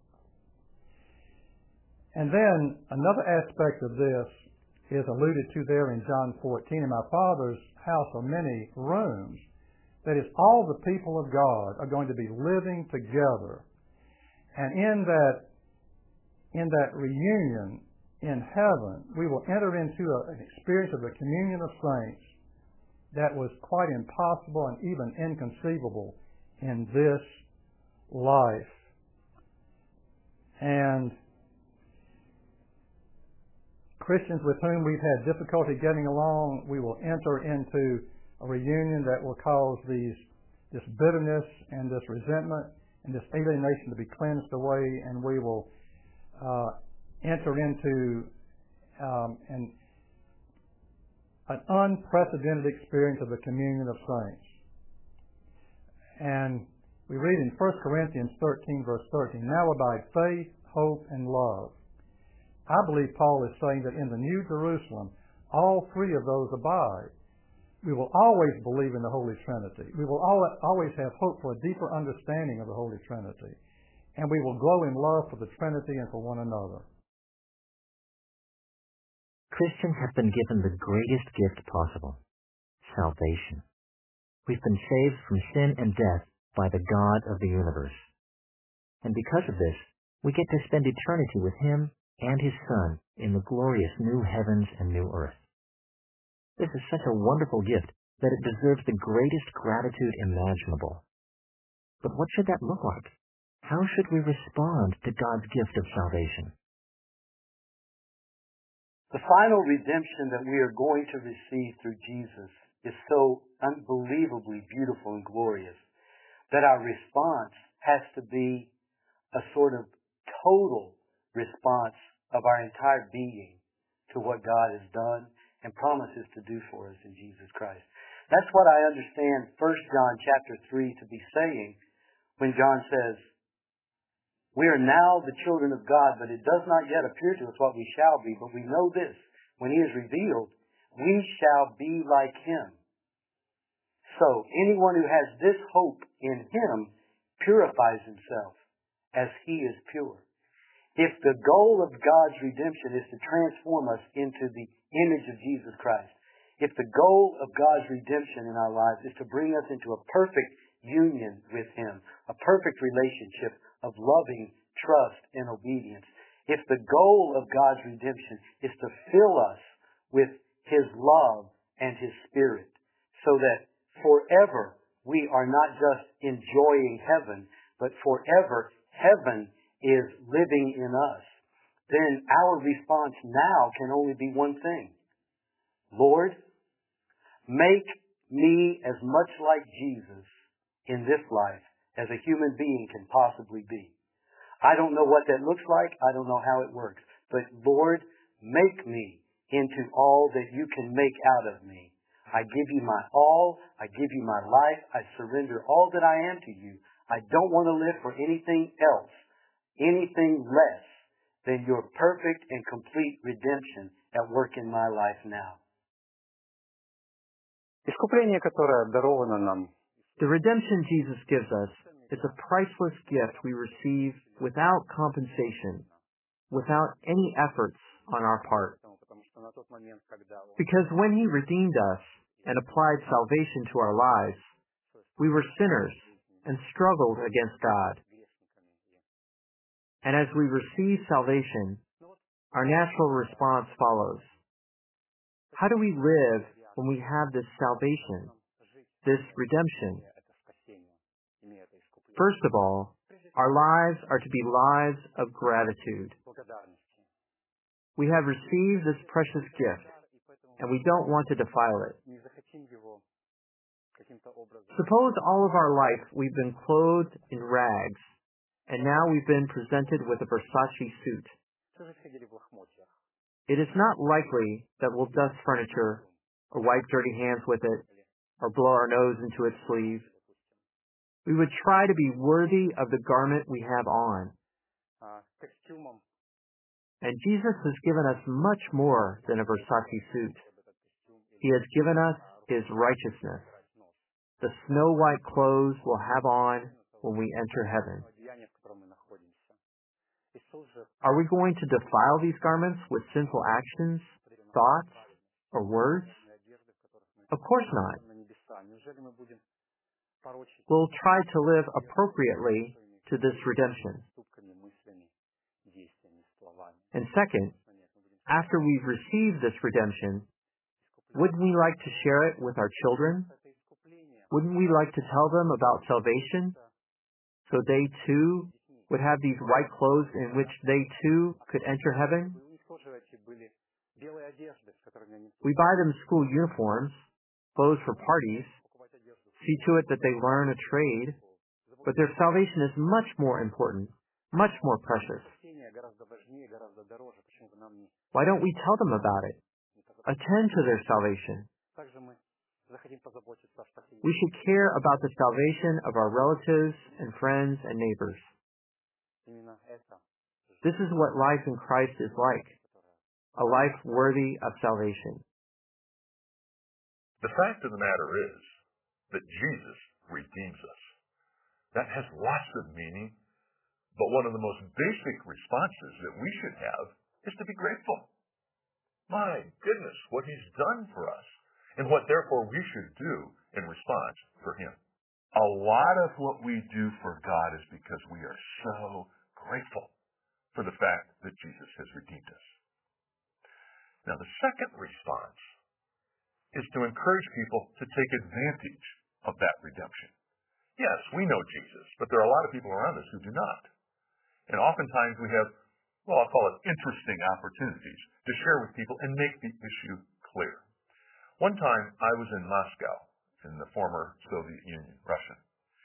Speaker 18: And then another aspect of this is alluded to there in John 14. "In my Father's house are many rooms." That is, all the people of God are going to be living together. And in that reunion in heaven, we will enter into an experience of the communion of saints that was quite impossible and even inconceivable in this life. And Christians with whom we've had difficulty getting along, we will enter into a reunion that will cause this bitterness and this resentment and this alienation to be cleansed away, and we will enter into an unprecedented experience of the communion of saints. And we read in 1 Corinthians 13, verse 13, "Now abide faith, hope, and love." I believe Paul is saying that in the New Jerusalem, all three of those abide. We will always believe in the Holy Trinity. We will always have hope for a deeper understanding of the Holy Trinity. And we will grow in love for the Trinity and for one another.
Speaker 1: Christians have been given the greatest gift possible, salvation. We've been saved from sin and death by the God of the universe. And because of this, we get to spend eternity with Him and His Son in the glorious new heavens and new earth. This is such a wonderful gift that it deserves the greatest gratitude imaginable. But what should that look like? How should we respond to God's gift of salvation?
Speaker 3: The final redemption that we are going to receive through Jesus is so unbelievably beautiful and glorious that our response has to be a sort of total response of our entire being to what God has done and promises to do for us in Jesus Christ. That's what I understand 1 John chapter 3 to be saying when John says, "We are now the children of God, but it does not yet appear to us what we shall be, but we know this, when He is revealed, we shall be like Him." So, anyone who has this hope in Him purifies himself as He is pure. If the goal of God's redemption is to transform us into the image of Jesus Christ, if the goal of God's redemption in our lives is to bring us into a perfect union with Him, a perfect relationship of loving trust and obedience, if the goal of God's redemption is to fill us with His love and His Spirit, so that forever we are not just enjoying heaven, but forever heaven is living in us, then our response now can only be one thing. Lord, make me as much like Jesus in this life as a human being can possibly be. I don't know what that looks like. I don't know how it works. But Lord, make me into all that you can make out of me. I give you my all. I give you my life. I surrender all that I am to you. I don't want to live for anything else, anything less than your perfect and complete redemption at work in my life now.
Speaker 15: Искупление, которое даровано нам,
Speaker 20: the redemption Jesus gives us is a priceless gift we receive without compensation, without any efforts on our part. Because when He redeemed us and applied salvation to our lives, we were sinners and struggled against God. And as we receive salvation, our natural response follows. How do we live when we have this salvation? this redemption? First of all, our lives are to be lives of gratitude. We have received this precious gift, and we don't want to defile it. Suppose all of our life we've been clothed in rags, and now we've been presented with a Versace suit. It is not likely that we'll dust furniture, or wipe dirty hands with it, or blow our nose into its sleeve. We would try to be worthy of the garment we have on. And Jesus has given us much more than a Versace suit. He has given us His righteousness, the snow-white clothes we'll have on when we enter heaven. Are we going to defile these garments with sinful actions, thoughts, or words? Of course not. We'll try to live appropriately to this redemption. And second, after we've received this redemption, wouldn't we like to share it with our children? Wouldn't we like to tell them about salvation, so they too would have these white clothes in which they too could enter heaven? We buy them school uniforms, clothes for parties, see to it that they learn a trade, but their salvation is much more important, much more precious. Why don't we tell them about it? Attend to their salvation. We should care about the salvation of our relatives and friends and neighbors. This is what life in Christ is like, a life worthy of salvation.
Speaker 21: The fact of the matter is that Jesus redeems us. That has lots of meaning, but one of the most basic responses that we should have is to be grateful. My goodness, what He's done for us, and what therefore we should do in response for Him. A lot of what we do for God is because we are so grateful for the fact that Jesus has redeemed us. Now, the second response is to encourage people to take advantage of that redemption. Yes, we know Jesus, but there are a lot of people around us who do not. And oftentimes we have, well, I'll call it interesting opportunities to share with people and make the issue clear. One time I was in Moscow, in the former Soviet Union, Russia,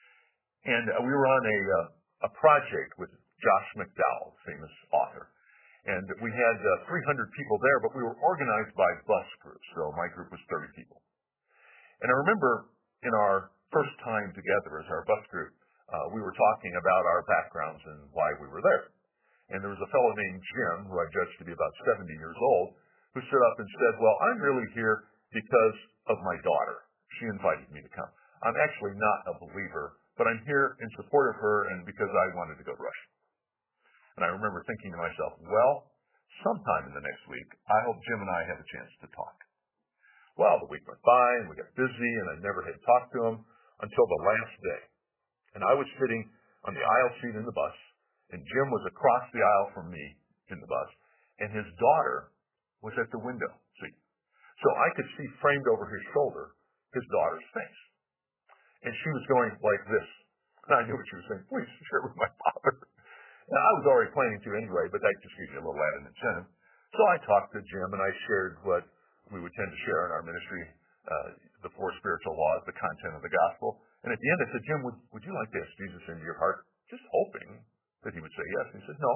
Speaker 21: and we were on a project with Josh McDowell, famous author, and we had 300 people there, but we were organized by bus groups, so my group was 30 people. And I remember in our first time together as our bus group, we were talking about our backgrounds and why we were there. And there was a fellow named Jim, who I judged to be about 70 years old, who stood up and said, well, I'm really here because of my daughter. She invited me to come. I'm actually not a believer, but I'm here in support of her and because I wanted to go to Russia. And I remember thinking to myself, well, sometime in the next week, I hope Jim and I have a chance to talk. Well, the week went by and we got busy and I never had talked to him until the last day. And I was sitting on the aisle seat in the bus, and Jim was across the aisle from me in the bus, and his daughter was at the window seat. So I could see framed over his shoulder his daughter's face. And she was going like this. And I knew what she was saying. Please share with my father. Now, I was already planning to anyway, but that just gives you a little added incentive. So I talked to Jim, and I shared what we would tend to share in our ministry, the four spiritual laws, the content of the gospel. And at the end, I said, Jim, would you like to ask Jesus into your heart? Just hoping that he would say yes. And he said, no.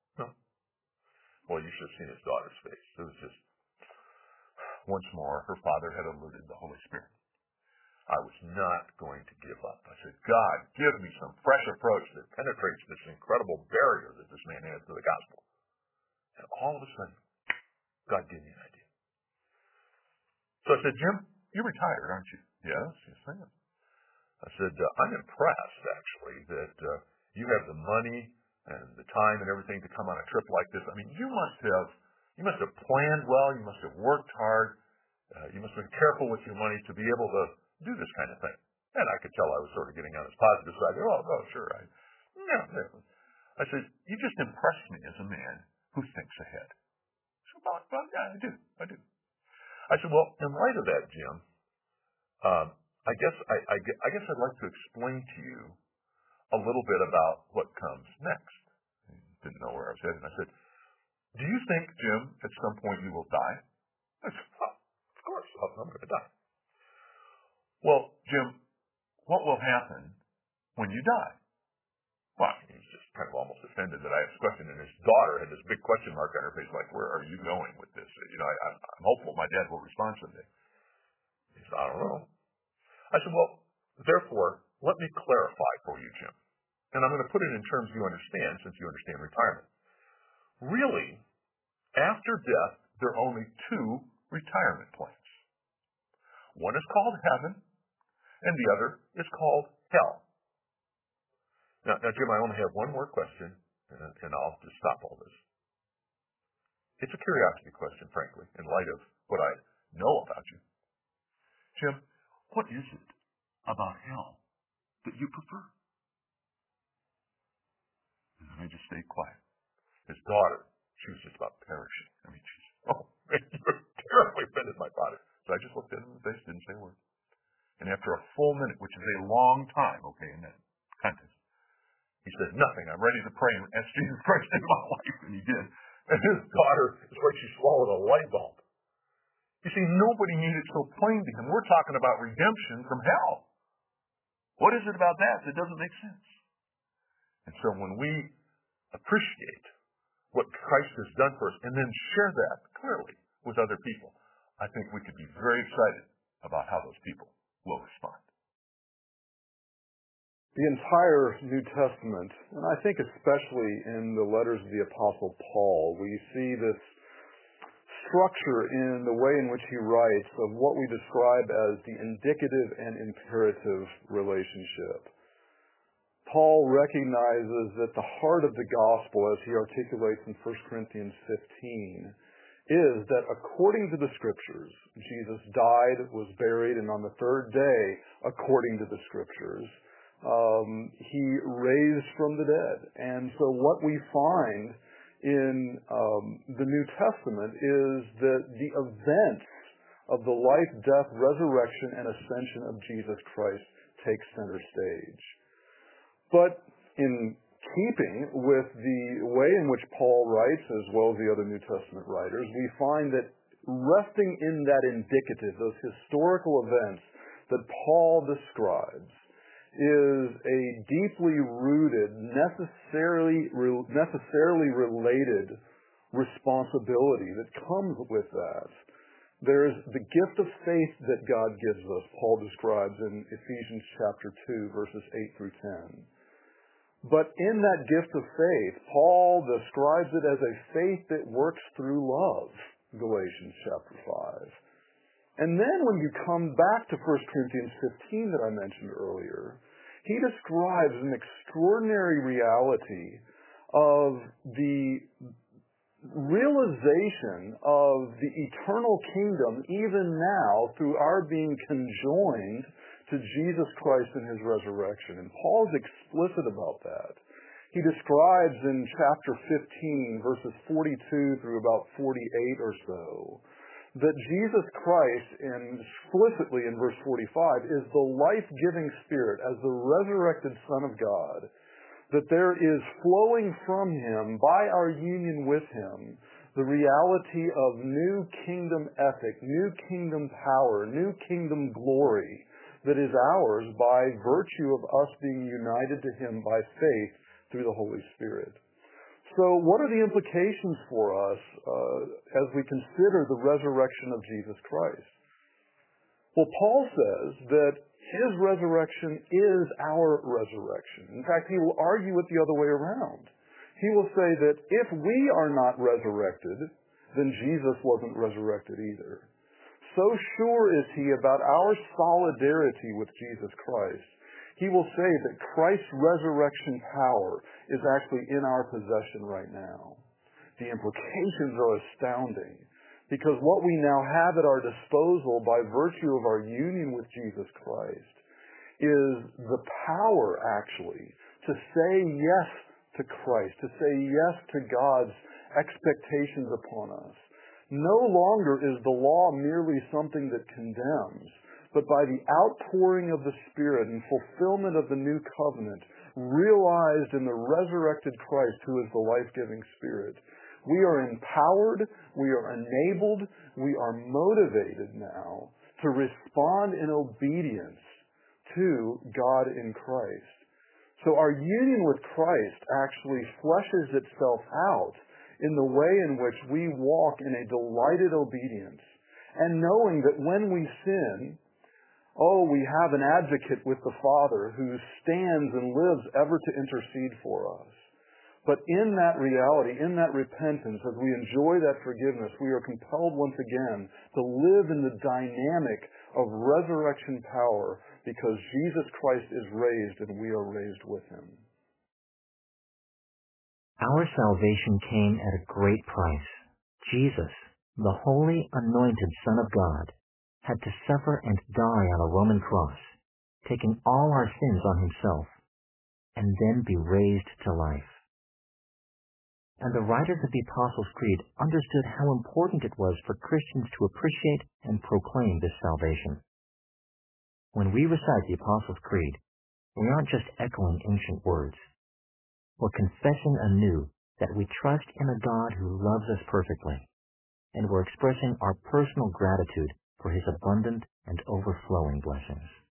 Speaker 21: Well, you should have seen his daughter's face. It was just, once more, her father had eluded the Holy Spirit. I was not going to give up. I said, God, give me some fresh approach that penetrates this incredible barrier that this man has to the gospel. And all of a sudden, God gave me an idea. So I said, Jim, you're retired, aren't you? Yes, I am. I said, I'm impressed, actually, that you have the money and the time and everything to come on a trip like this. I mean, you must have planned well. You must have worked hard. You must have been careful with your money to be able to do this kind of thing. And I could tell I was sort of getting on his positive side. Oh, sure. I said, you just impressed me as a man who thinks ahead. So, well, yeah, I do. I said, well, in light of that, Jim, I guess I'd like to explain to you a little bit about what comes next. Didn't know where I was headed. I said, do you think, Jim, at some point you will die? I said, of course, I'm going to die. Well, Jim, what will happen when you die? Well, he's just kind of almost offended that I asked this question, and his daughter had this big question mark on her face, like, where are you going with this? I'm hopeful my dad will respond someday. He said, I don't know. I said, well, therefore, let me clarify for you, Jim. And I'm going to put it in terms you understand, since you understand retirement. Really, after death, there are only two retirement plans. One is called heaven, and the other is called hell. Now, Jim, I only have one more question, and I'll just stop all this. It's a curiosity question, frankly, in light of what I know about you. Jim, what is it about hell that you prefer? And then I just stayed quiet. His daughter, she was just about perishing. You're terribly offended, my father. So I just looked at him in the face, didn't say a word. And after a full minute, which is a long time, in that context, he said, nothing. I'm ready to pray and ask Jesus Christ into my life. And he did. And his daughter, it's like she swallowed a light bulb. You see, nobody made it so plain to him. We're talking about redemption from hell. What is it about that doesn't make sense? And so when we appreciate what Christ has done for us and then share that clearly with other people, I think we could be very excited about how those people will respond.
Speaker 2: The entire New Testament, and I think especially in the letters of the Apostle Paul, we see this structure in the way in which he writes of what we describe as the indicative and imperative relationship. Paul recognizes that the heart of the gospel, as he articulates in 1 Corinthians 15, is that according to the Scriptures, Jesus died, was buried, and on the third day, according to the Scriptures, he raised from the dead. And so what we find in the New Testament is that the events of the life, death, resurrection, and ascension of Jesus Christ take center stage. But in keeping with the way in which Paul writes, as well as the other New Testament writers, we find that resting in that indicative, those historical events that Paul describes, is a deeply rooted, necessarily related responsibility that comes with that. There's the gift of faith that God gives us, Paul describes in Ephesians chapter 2, verses 8 through 10. But in that gift of faith, Paul describes it as a faith that works through love, Galatians chapter 5. And then when you come back to 1 Corinthians 15 that I mentioned earlier, he describes an extraordinary reality of the realization of the eternal kingdom even now through our being conjoined to Jesus Christ in his resurrection. And Paul's explicit about that. He describes in chapter 15, verses 42 through about 48 or so, that Jesus Christ, explicitly in verse 45, is the life-giving Spirit as the resurrected Son of God, that there is flowing from him, by our union with him, the reality of new kingdom ethic, new kingdom power, new kingdom glory that is ours by virtue of us being united to him by faith through the Holy Spirit. So what are the implications for us as we consider the resurrection of Jesus Christ? Well, Paul says that his resurrection is our resurrection. In fact, he will argue it the other way around. He will say that if we are not resurrected, then Jesus wasn't resurrected either. So sure is he about our solidarity with Jesus Christ, he will say that Christ's resurrection power is actually in our possession right now. The implications are astounding, because what we now have at our disposal by virtue of our union with Jesus Christ is the power, actually, to say yes to Christ, to say yes to God's expectations upon us. No longer is the law merely something that condemns,
Speaker 4: but by the outpouring of the Spirit and fulfillment of the new covenant, realized in the resurrected Christ who is the life-giving Spirit. We are empowered, we are enabled, we are motivated now to respond in obedience to God in Christ. So our union with Christ actually fleshes itself out in the way in which we walk in a delighted obedience, and knowing that when we sin, we have an advocate with the Father who stands and lives ever to intercede for us. But in that reality, in that repentance, as we enjoy that forgiveness, we are compelled once again to live in the dynamic of resurrection power because Jesus Christ is raised and we are raised with him.
Speaker 1: Our salvation came at a great price. Jesus, the holy, anointed Son of God, had to suffer and die on a Roman cross, taking all our sins on himself, and then be raised to life. And the writers of the Apostles' Creed understood how important it was for Christians to appreciate and proclaim this salvation. When we recite the Apostles' Creed, we aren't just echoing ancient words. We're confessing anew that we trust in a God who loves us perfectly, and we're expressing our personal gratitude for his abundant and overflowing blessings.